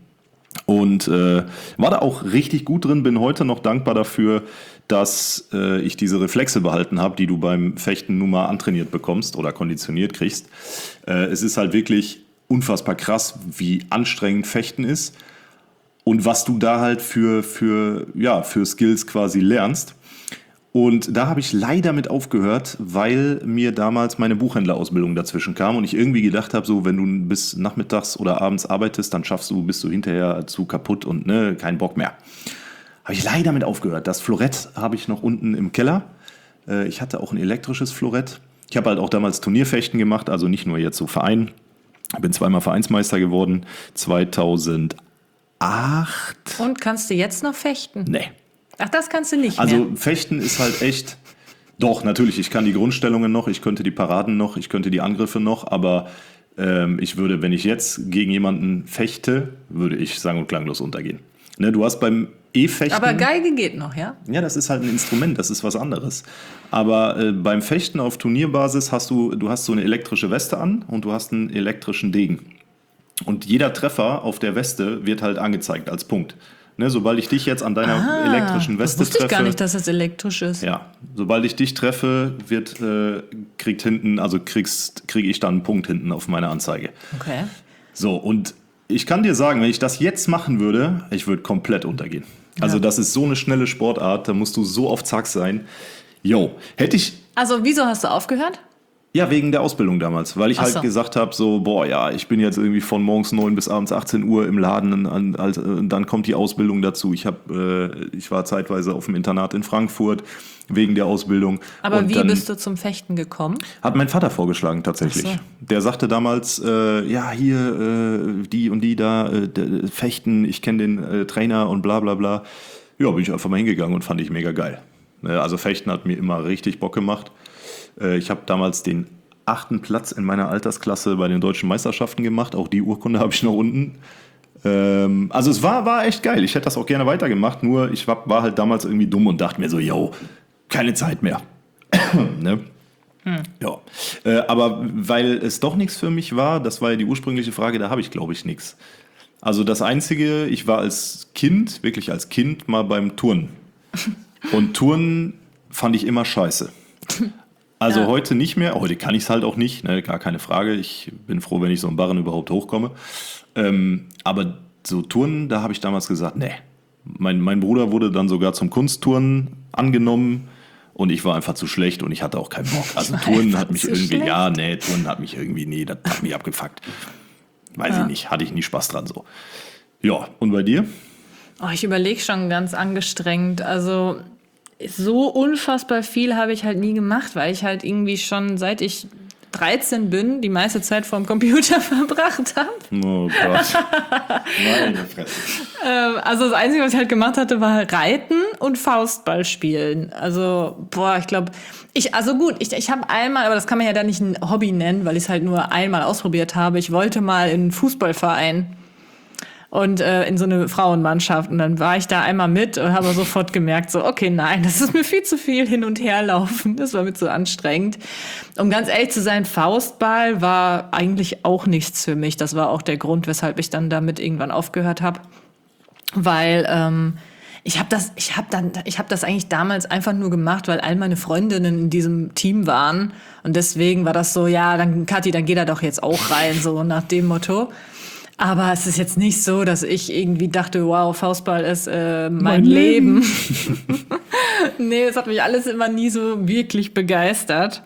Und äh, war da auch richtig gut drin, bin heute noch dankbar dafür, dass äh, ich diese Reflexe behalten habe, die du beim Fechten nun mal antrainiert bekommst oder konditioniert kriegst. Äh, es ist halt wirklich unfassbar krass, wie anstrengend Fechten ist und was du da halt für, für, ja, für Skills quasi lernst. Und da habe ich leider mit aufgehört, weil mir damals meine Buchhändlerausbildung dazwischen kam und ich irgendwie gedacht habe, so wenn du bis nachmittags oder abends arbeitest, dann schaffst du, bist du hinterher zu kaputt und ne, kein Bock mehr. Habe ich leider mit aufgehört. Das Florett habe ich noch unten im Keller. Äh, Ich hatte auch ein elektrisches Florett. Ich habe halt auch damals Turnierfechten gemacht, also nicht nur jetzt so Verein. Bin zweimal Vereinsmeister geworden. zweitausendacht. Und kannst du jetzt noch fechten? Nee. Ach, das kannst du nicht Also mehr. Fechten ist halt echt, doch natürlich, ich kann die Grundstellungen noch, ich könnte die Paraden noch, ich könnte die Angriffe noch, aber ähm, ich würde, wenn ich jetzt gegen jemanden fechte, würde ich sang- und klanglos untergehen. Ne, du hast beim E-Fechten... Aber Geige geht noch, ja? Ja, das ist halt ein Instrument, das ist was anderes. Aber äh, beim Fechten auf Turnierbasis hast du, du hast so eine elektrische Weste an und du hast einen elektrischen Degen. Und jeder Treffer auf der Weste wird halt angezeigt als Punkt. Ne, sobald ich dich jetzt an deiner elektrischen Das Weste wusste ich treffe... gar nicht, dass das elektrisch ist. Ja, sobald ich dich treffe, wird, äh, kriegt hinten, also kriegst, kriege ich dann einen Punkt hinten auf meine Anzeige. Okay. So, und ich kann dir sagen, wenn ich das jetzt machen würde, ich würde komplett untergehen. Also das ist so eine schnelle Sportart, da musst du so auf Zack sein. Jo, hätte ich, Also, wieso hast du aufgehört? ja, wegen der Ausbildung damals, weil ich Ach halt so. gesagt habe, so, boah, ja, ich bin jetzt irgendwie von morgens neun bis abends achtzehn Uhr im Laden und, und, und dann kommt die Ausbildung dazu. Ich, hab, äh, ich war zeitweise auf dem Internat in Frankfurt wegen der Ausbildung. Aber und wie dann bist du zum Fechten gekommen? hat mein Vater vorgeschlagen tatsächlich. Ach so. Der sagte damals, äh, ja, hier, äh, die und die da äh, d- fechten, ich kenne den äh, Trainer und bla bla bla. Ja, bin ich einfach mal hingegangen und fand ich mega geil. Ne, also Fechten hat mir immer richtig Bock gemacht. Äh, ich habe damals den achten Platz in meiner Altersklasse bei den deutschen Meisterschaften gemacht. Auch die Urkunde habe ich noch unten. Ähm, also es war, war echt geil. Ich hätte das auch gerne weitergemacht, nur ich war, war halt damals irgendwie dumm und dachte mir so, yo, keine Zeit mehr. ne? Ja, äh, aber weil es doch nichts für mich war, das war ja die ursprüngliche Frage, da habe ich glaube ich nichts. Also das Einzige, ich war als Kind, wirklich als Kind mal beim Turnen. Und Turnen fand ich immer scheiße. Also Ja. heute nicht mehr, heute kann ich es halt auch nicht, ne, gar keine Frage. Ich bin froh, wenn ich so einen Barren überhaupt hochkomme. Ähm, aber so Turnen, da habe ich damals gesagt, nee. Mein, mein Bruder wurde dann sogar zum Kunstturnen angenommen und ich war einfach zu schlecht und ich hatte auch keinen Bock. Also Turnen einfach hat mich zu irgendwie, schlecht. ja, nee, Turnen hat mich irgendwie, nee, das hat mich abgefuckt. Weiß ich nicht, hatte ich nie Spaß dran so. Ja, und bei dir? Oh, ich überlege schon ganz angestrengt. Also, so unfassbar viel habe ich halt nie gemacht, weil ich halt irgendwie schon seit ich dreizehn bin, die meiste Zeit vorm Computer verbracht habe. Oh Gott. Meine Fresse. Ähm, also das Einzige, was ich halt gemacht hatte, war Reiten und Faustball spielen. Also, boah, ich glaube, ich, also gut, ich, ich habe einmal, aber das kann man ja dann nicht ein Hobby nennen, weil ich es halt nur einmal ausprobiert habe. Ich wollte mal in einen Fußballverein und äh, in so eine Frauenmannschaft. Und dann war ich da einmal mit und habe sofort gemerkt, so, okay, nein, das ist mir viel zu viel hin und her laufen. Das war mir zu anstrengend. Um ganz ehrlich zu sein, Faustball war eigentlich auch nichts für mich. Das war auch der Grund, weshalb ich dann damit irgendwann aufgehört habe. Weil ähm, ich habe das, ich habe dann, ich habe das eigentlich damals einfach nur gemacht, weil all meine Freundinnen in diesem Team waren. Und deswegen war das so, ja, dann Kathi, dann geh da doch jetzt auch rein, so nach dem Motto. Aber es ist jetzt nicht so, dass ich irgendwie dachte, wow, Faustball ist äh, mein, mein Leben. Leben. Nee, es hat mich alles immer nie so wirklich begeistert.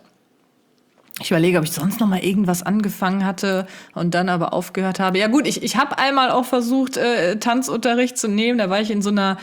Ich überlege, ob ich sonst noch mal irgendwas angefangen hatte und dann aber aufgehört habe. Ja gut, ich, ich habe einmal auch versucht, äh, Tanzunterricht zu nehmen. Da war ich in so einer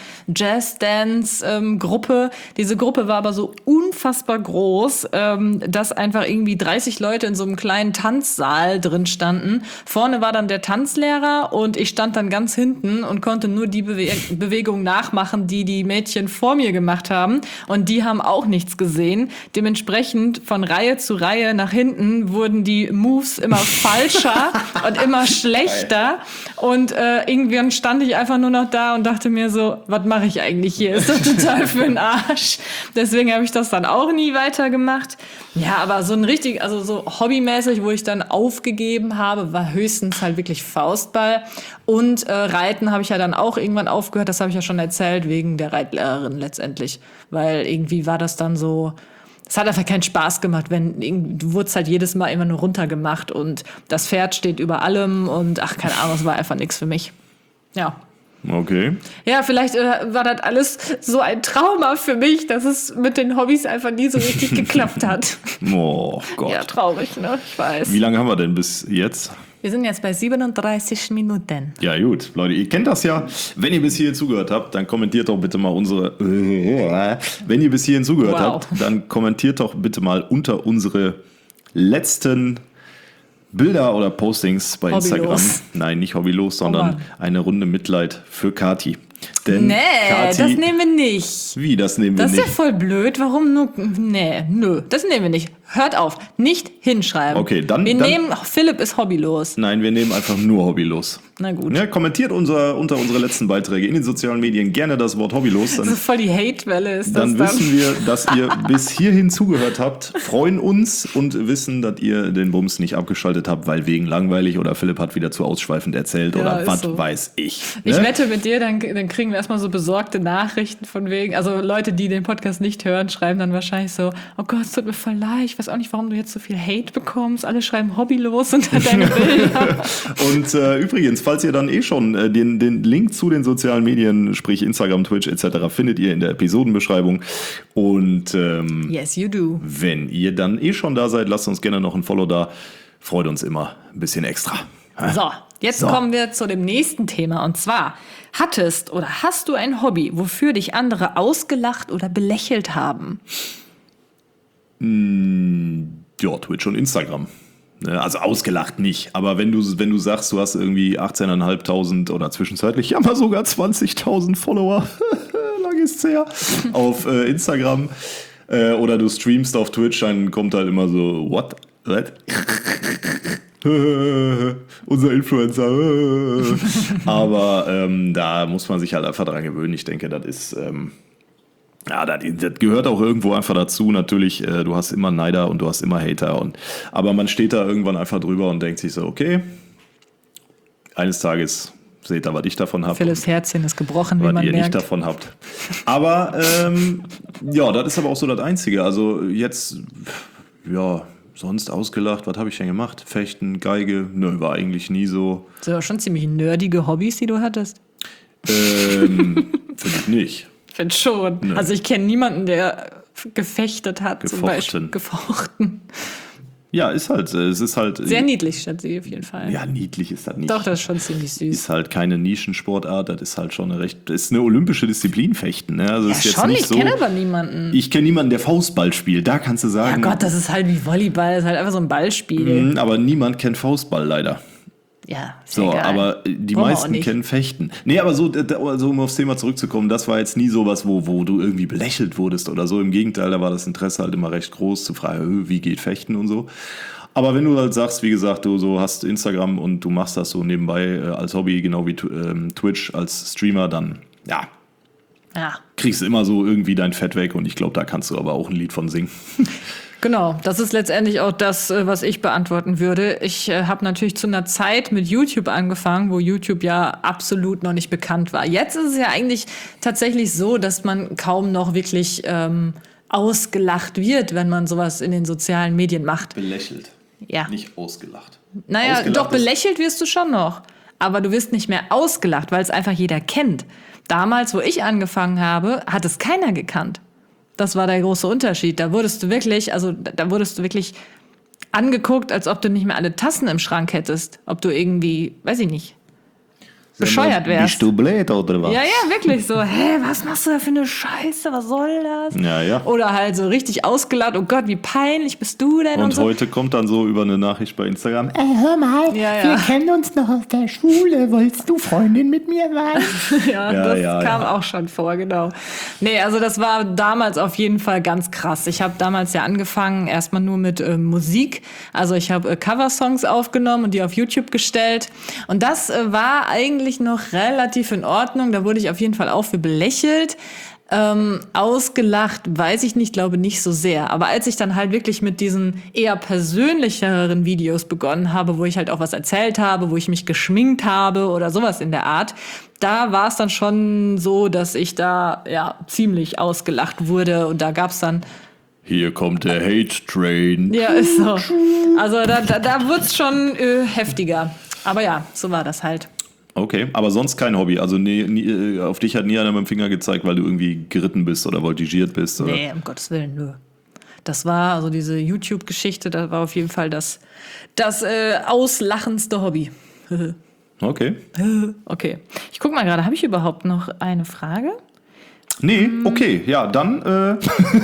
Jazz-Dance-Gruppe. Ähm, Diese Gruppe war aber so unfassbar groß, ähm, dass einfach irgendwie dreißig Leute in so einem kleinen Tanzsaal drin standen. Vorne war dann der Tanzlehrer und ich stand dann ganz hinten und konnte nur die Bewe- Bewegung nachmachen, die die Mädchen vor mir gemacht haben. Und die haben auch nichts gesehen. Dementsprechend von Reihe zu Reihe nach hinten wurden die Moves immer falscher und immer schlechter. Und äh, irgendwann stand ich einfach nur noch da und dachte mir so, was mache ich eigentlich hier? Ist das total für den Arsch. Deswegen habe ich das dann auch nie weitergemacht. Ja, aber so ein richtig, also so hobbymäßig, wo ich dann aufgegeben habe, war höchstens halt wirklich Faustball. Und äh, Reiten habe ich ja dann auch irgendwann aufgehört. Das habe ich ja schon erzählt, wegen der Reitlehrerin letztendlich. Weil irgendwie war das dann so... Es hat einfach keinen Spaß gemacht, wenn du wurdest halt jedes Mal immer nur runtergemacht und das Pferd steht über allem und ach, keine Ahnung, es war einfach nichts für mich. Ja. Okay. Ja, vielleicht äh, war das alles so ein Trauma für mich, dass es mit den Hobbys einfach nie so richtig geklappt hat. Oh Gott. Ja, traurig, ne? Ich weiß. Wie lange haben wir denn bis jetzt? Wir sind jetzt bei siebenunddreißig Minuten. Ja gut, Leute, ihr kennt das ja. Wenn ihr bis hierhin zugehört habt, dann kommentiert doch bitte mal unsere... Wenn ihr bis hierhin zugehört Wow. habt, dann kommentiert doch bitte mal unter unsere letzten Bilder oder Postings bei Hobbylos. Instagram. Nein, nicht hobbylos, sondern Mann. eine Runde Mitleid für Kathi. Denn Nee, Kathi, das nehmen wir nicht. Wie, das nehmen wir Das ist nicht? ja voll blöd. Warum nur? Nee, nö, das nehmen wir nicht. Hört auf. Nicht hinschreiben. Okay, dann- Wir dann- nehmen, Philipp ist hobbylos. Nein, wir nehmen einfach nur hobbylos. Na gut. Ja, kommentiert unser, unter unsere letzten Beiträge in den sozialen Medien gerne das Wort hobbylos. Dann Das ist voll die Hate-Welle, ist Dann das dann. wissen wir, dass ihr bis hierhin zugehört habt, freuen uns und wissen, dass ihr den Bums nicht abgeschaltet habt, weil wegen langweilig oder Philipp hat wieder zu ausschweifend erzählt Ja, oder ist was so. weiß ich. Ich ne? wette mit dir, dann, dann kriegen wir erstmal so besorgte Nachrichten von wegen, also Leute, die den Podcast nicht hören, schreiben dann wahrscheinlich so, oh Gott, es tut mir voll leid, ich weiß auch nicht, warum du jetzt so viel Hate bekommst, alle schreiben hobbylos unter deine Bilder. Und äh, übrigens, falls ihr dann eh schon äh, den, den Link zu den sozialen Medien, sprich Instagram, Twitch et cetera, findet ihr in der Episodenbeschreibung. Und ähm, Yes, you do. wenn ihr dann eh schon da seid, lasst uns gerne noch ein Follow da. Freut uns immer ein bisschen extra. So, jetzt So. kommen wir zu dem nächsten Thema. Und zwar, hattest oder hast du ein Hobby, wofür dich andere ausgelacht oder belächelt haben? Ja, Twitch und Instagram. Ne, also ausgelacht nicht, aber wenn du, wenn du sagst, du hast irgendwie achtzehntausendfünfhundert oder zwischenzeitlich ja mal sogar zwanzigtausend Follower, lang ist's her, auf äh, Instagram äh, oder du streamst auf Twitch, dann kommt halt immer so, what? What? Unser Influencer. Aber ähm, da muss man sich halt einfach dran gewöhnen. Ich denke, das ist... Ähm, Ja, das, das gehört auch irgendwo einfach dazu. Natürlich, äh, du hast immer Neider und du hast immer Hater. Und, aber man steht da irgendwann einfach drüber und denkt sich so, okay, eines Tages seht ihr, was ich davon habe. Philipps Herzchen ist gebrochen, wie Was man ihr nicht merkt. davon habt. Aber ähm, ja, das ist aber auch so das Einzige. Also jetzt, ja, sonst ausgelacht, was habe ich denn gemacht? Fechten, Geige, nö, war eigentlich nie so. Das sind aber schon ziemlich nerdige Hobbys, die du hattest. Ähm, finde ich nicht. Ich finde schon. Nö. Also ich kenne niemanden, der gefechtet hat. Zum Gefochten. Beispiel. Gefochten. Ja, ist halt, äh, es ist halt. Sehr niedlich statt sie auf jeden Fall. Ja, niedlich ist das nicht. Doch, das ist schon ziemlich süß. Ist halt keine Nischensportart, das ist halt schon eine recht, das ist eine olympische Disziplin, Fechten. Ne? Also ja, ist jetzt schon, nicht ich so, kenne aber niemanden. Ich kenne niemanden, der Faustball spielt, da kannst du Ja sagen. Gott, das ist halt wie Volleyball, das ist halt einfach so ein Ballspiel. Mhm, aber niemand kennt Faustball leider. Ja, ist So, egal. aber die Brauchen wir auch meisten nicht. kennen Fechten. Nee, aber so, da- also um aufs Thema zurückzukommen, das war jetzt nie sowas, wo, wo du irgendwie belächelt wurdest oder so. Im Gegenteil, da war das Interesse halt immer recht groß, zu fragen, wie geht Fechten und so. Aber wenn du halt sagst, wie gesagt, du so hast Instagram und du machst das so nebenbei äh, als Hobby, genau wie ähm, Twitch als Streamer, dann ja, Ja, kriegst du immer so irgendwie dein Fett weg und ich glaube, da kannst du aber auch ein Lied von singen. genau. Das ist letztendlich auch das, äh, was ich beantworten würde. Ich äh, habe natürlich zu einer Zeit mit YouTube angefangen, wo YouTube ja absolut noch nicht bekannt war. Jetzt ist es ja eigentlich tatsächlich so, dass man kaum noch wirklich ähm, ausgelacht wird, wenn man sowas in den sozialen Medien macht. Belächelt, Ja. nicht ausgelacht. Naja, Ausgelacht doch, ist- belächelt wirst du schon noch. Aber du wirst nicht mehr ausgelacht, weil es einfach jeder kennt. Damals, wo ich angefangen habe, hat es keiner gekannt. Das war der große Unterschied. Da wurdest du wirklich, also da wurdest du wirklich angeguckt, als ob du nicht mehr alle Tassen im Schrank hättest. Ob du irgendwie, weiß ich nicht, bescheuert wärst. Bist du blöd oder was? Ja, ja, wirklich so, hä, was machst du da für eine Scheiße, was soll das? Ja, ja. Oder halt so richtig ausgelacht, oh Gott, wie peinlich bist du denn? Und, Und so. heute kommt dann so über eine Nachricht bei Instagram, Äh, hör mal, Ja, ja. wir kennen uns noch aus der Schule. Wolltest du Freundin mit mir sein? Ja, Ja, das ja, kam ja. auch schon vor, genau. Nee, also das war damals auf jeden Fall ganz krass. Ich habe damals ja angefangen, erstmal nur mit äh, Musik. Also ich habe äh, Coversongs aufgenommen und die auf YouTube gestellt. Und das äh, war eigentlich noch relativ in Ordnung. Da wurde ich auf jeden Fall auch für belächelt. Ähm, ausgelacht, weiß ich nicht, glaube nicht so sehr. Aber als ich dann halt wirklich mit diesen eher persönlicheren Videos begonnen habe, wo ich halt auch was erzählt habe, wo ich mich geschminkt habe oder sowas in der Art, da war es dann schon so, dass ich da ja ziemlich ausgelacht wurde und da gab's dann, hier kommt der Hate Train. ja, ist so. Also da, da, da wird's schon äh, heftiger. Aber ja, so war das halt. Okay, aber sonst kein Hobby. Also nie, nie, äh, auf dich hat nie einer mit dem Finger gezeigt, weil du irgendwie geritten bist oder voltigiert bist. Oder? Nee, um Gottes Willen, nö. Das war, also diese YouTube-Geschichte, das war auf jeden Fall das, das äh, auslachendste Hobby. Okay. Okay. Ich guck mal gerade, habe ich überhaupt noch eine Frage? Nee, okay, ja, dann äh,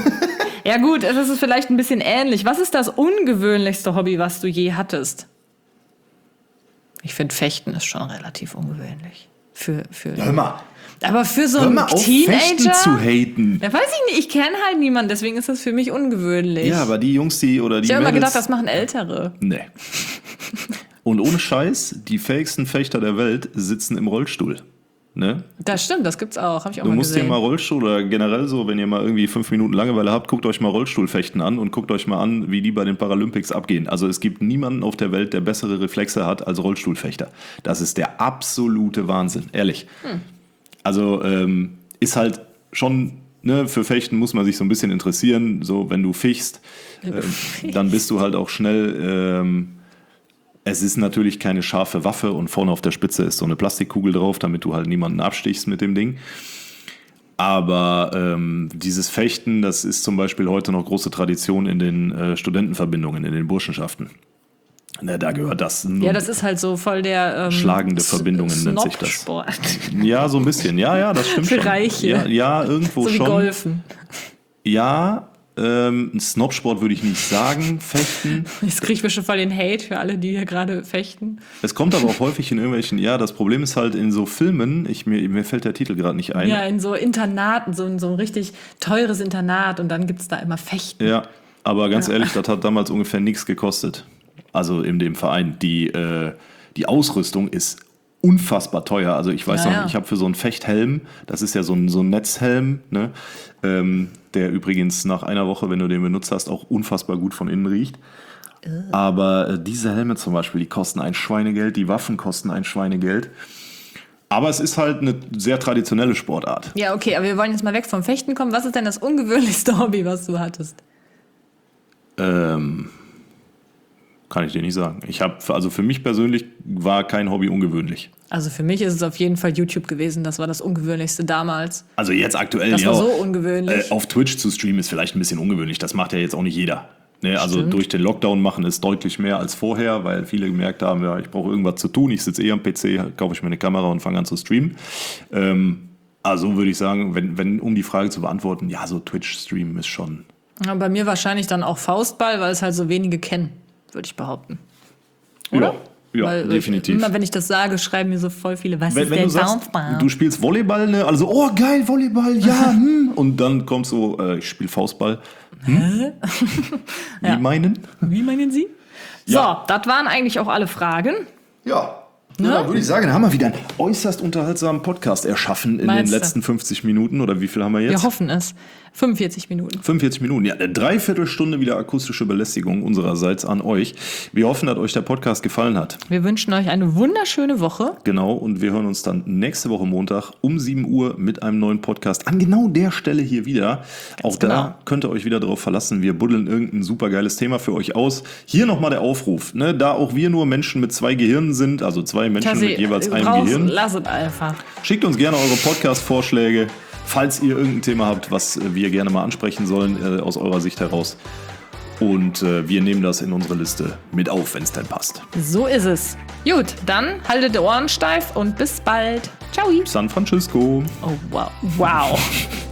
Ja gut, es ist vielleicht ein bisschen ähnlich. Was ist das ungewöhnlichste Hobby, was du je hattest? Ich finde, Fechten ist schon relativ ungewöhnlich. Für, für hör mal, Aber für so hör einen mal auf, Teenager? Fechten zu haten. Ja, weiß ich nicht, ich kenne halt niemanden, deswegen ist das für mich ungewöhnlich. Ja, aber die Jungs, die oder die ich habe immer Mädels, gedacht, das machen Ältere. nee. Und ohne Scheiß, die fähigsten Fechter der Welt sitzen im Rollstuhl. Ne? Das stimmt, das gibt's auch, habe ich auch Du mal musst dir gesehen. mal Rollstuhl oder generell so, wenn ihr mal irgendwie fünf Minuten Langeweile habt, guckt euch mal Rollstuhlfechten an und guckt euch mal an, wie die bei den Paralympics abgehen. Also es gibt niemanden auf der Welt, der bessere Reflexe hat als Rollstuhlfechter. Das ist der absolute Wahnsinn, ehrlich. Hm. Also ähm, ist halt schon, ne, für Fechten muss man sich so ein bisschen interessieren. So, wenn du fichst, ähm, dann bist du halt auch schnell. Ähm, Es ist natürlich keine scharfe Waffe und vorne auf der Spitze ist so eine Plastikkugel drauf, damit du halt niemanden abstichst mit dem Ding. Aber ähm, dieses Fechten, das ist zum Beispiel heute noch große Tradition in den äh, Studentenverbindungen, in den Burschenschaften. Na, da gehört das. Nun, Ja, das ist halt so voll der ähm, Schlagende S- Verbindungen nennt sich das. Snobsport. Ja, so ein bisschen. Ja, ja, das stimmt Für schon. Reiche. Ja, ja irgendwo So wie schon. Golfen. Ja, ähm, ein Snobsport würde ich nicht sagen, Fechten. Jetzt kriege ich bestimmt voll den Hate für alle, die hier gerade fechten. Es kommt aber auch häufig in irgendwelchen, ja, das Problem ist halt in so Filmen, ich, mir, mir fällt der Titel gerade nicht ein. Ja, in so Internaten, so, in so ein richtig teures Internat und dann gibt's da immer Fechten. Ja, aber ganz Ja. ehrlich, das hat damals ungefähr nichts gekostet. Also in dem Verein. Die, äh, die Ausrüstung ist unfassbar teuer. Also ich weiß Ja, noch, ja. ich habe für so einen Fechthelm, das ist ja so ein, so ein Netzhelm, ne? ähm, der übrigens nach einer Woche, wenn du den benutzt hast, auch unfassbar gut von innen riecht. Aber äh, diese Helme zum Beispiel, die kosten ein Schweinegeld, die Waffen kosten ein Schweinegeld. Aber es ist halt eine sehr traditionelle Sportart. Ja, okay, aber wir wollen jetzt mal weg vom Fechten kommen. Was ist denn das ungewöhnlichste Hobby, was du hattest? Ähm, kann ich dir nicht sagen. Ich habe, also für mich persönlich war kein Hobby ungewöhnlich. Also für mich ist es auf jeden Fall YouTube gewesen. Das war das Ungewöhnlichste damals. Also jetzt aktuell, Das ja. war so ungewöhnlich. Äh, auf Twitch zu streamen ist vielleicht ein bisschen ungewöhnlich. Das macht ja jetzt auch nicht jeder. Ne, also Stimmt. durch den Lockdown machen es deutlich mehr als vorher, weil viele gemerkt haben, ja, ich brauche irgendwas zu tun, ich sitze eh am P C, kaufe ich mir eine Kamera und fange an zu streamen. Ähm, also würde ich sagen, wenn, wenn, um die Frage zu beantworten, ja, so Twitch-Streamen ist schon... Ja, bei mir wahrscheinlich dann auch Faustball, weil es halt so wenige kennen, würde ich behaupten. Oder? Ja, ja Weil definitiv. Immer wenn ich das sage, schreiben mir so voll viele, was Wenn, ist wenn denn du sagst, Faustball? du spielst Volleyball, ne? Also, oh geil, Volleyball, ja, hm. Und dann kommt so, äh, ich spiele Faustball. Hm? Wie Ja. meinen? Wie meinen Sie? Ja. So, das waren eigentlich auch alle Fragen. Ja. Ja, dann würde ich sagen, haben wir wieder einen äußerst unterhaltsamen Podcast erschaffen in Meinst den du? letzten fünfzig Minuten. Oder wie viel haben wir jetzt? Wir hoffen es. fünfundvierzig Minuten. fünfundvierzig Minuten, ja, eine Dreiviertelstunde wieder akustische Belästigung unsererseits an euch. Wir hoffen, dass euch der Podcast gefallen hat. Wir wünschen euch eine wunderschöne Woche. Genau, und wir hören uns dann nächste Woche Montag um sieben Uhr mit einem neuen Podcast an genau der Stelle hier wieder. Auch da genau. könnt ihr euch wieder darauf verlassen. Wir buddeln irgendein supergeiles Thema für euch aus. Hier nochmal der Aufruf, ne? Da auch wir nur Menschen mit zwei Gehirnen sind, also zwei Menschen Tassi, mit jeweils du einem brauchst- Gehirn. Lass es einfach. Schickt uns gerne eure Podcast-Vorschläge, falls ihr irgendein Thema habt, was äh, wir gerne mal ansprechen sollen, äh, aus eurer Sicht heraus. Und äh, wir nehmen das in unsere Liste mit auf, wenn es denn passt. So ist es. Gut, dann haltet die Ohren steif und bis bald. Ciao. San Francisco. Oh, wow. Wow.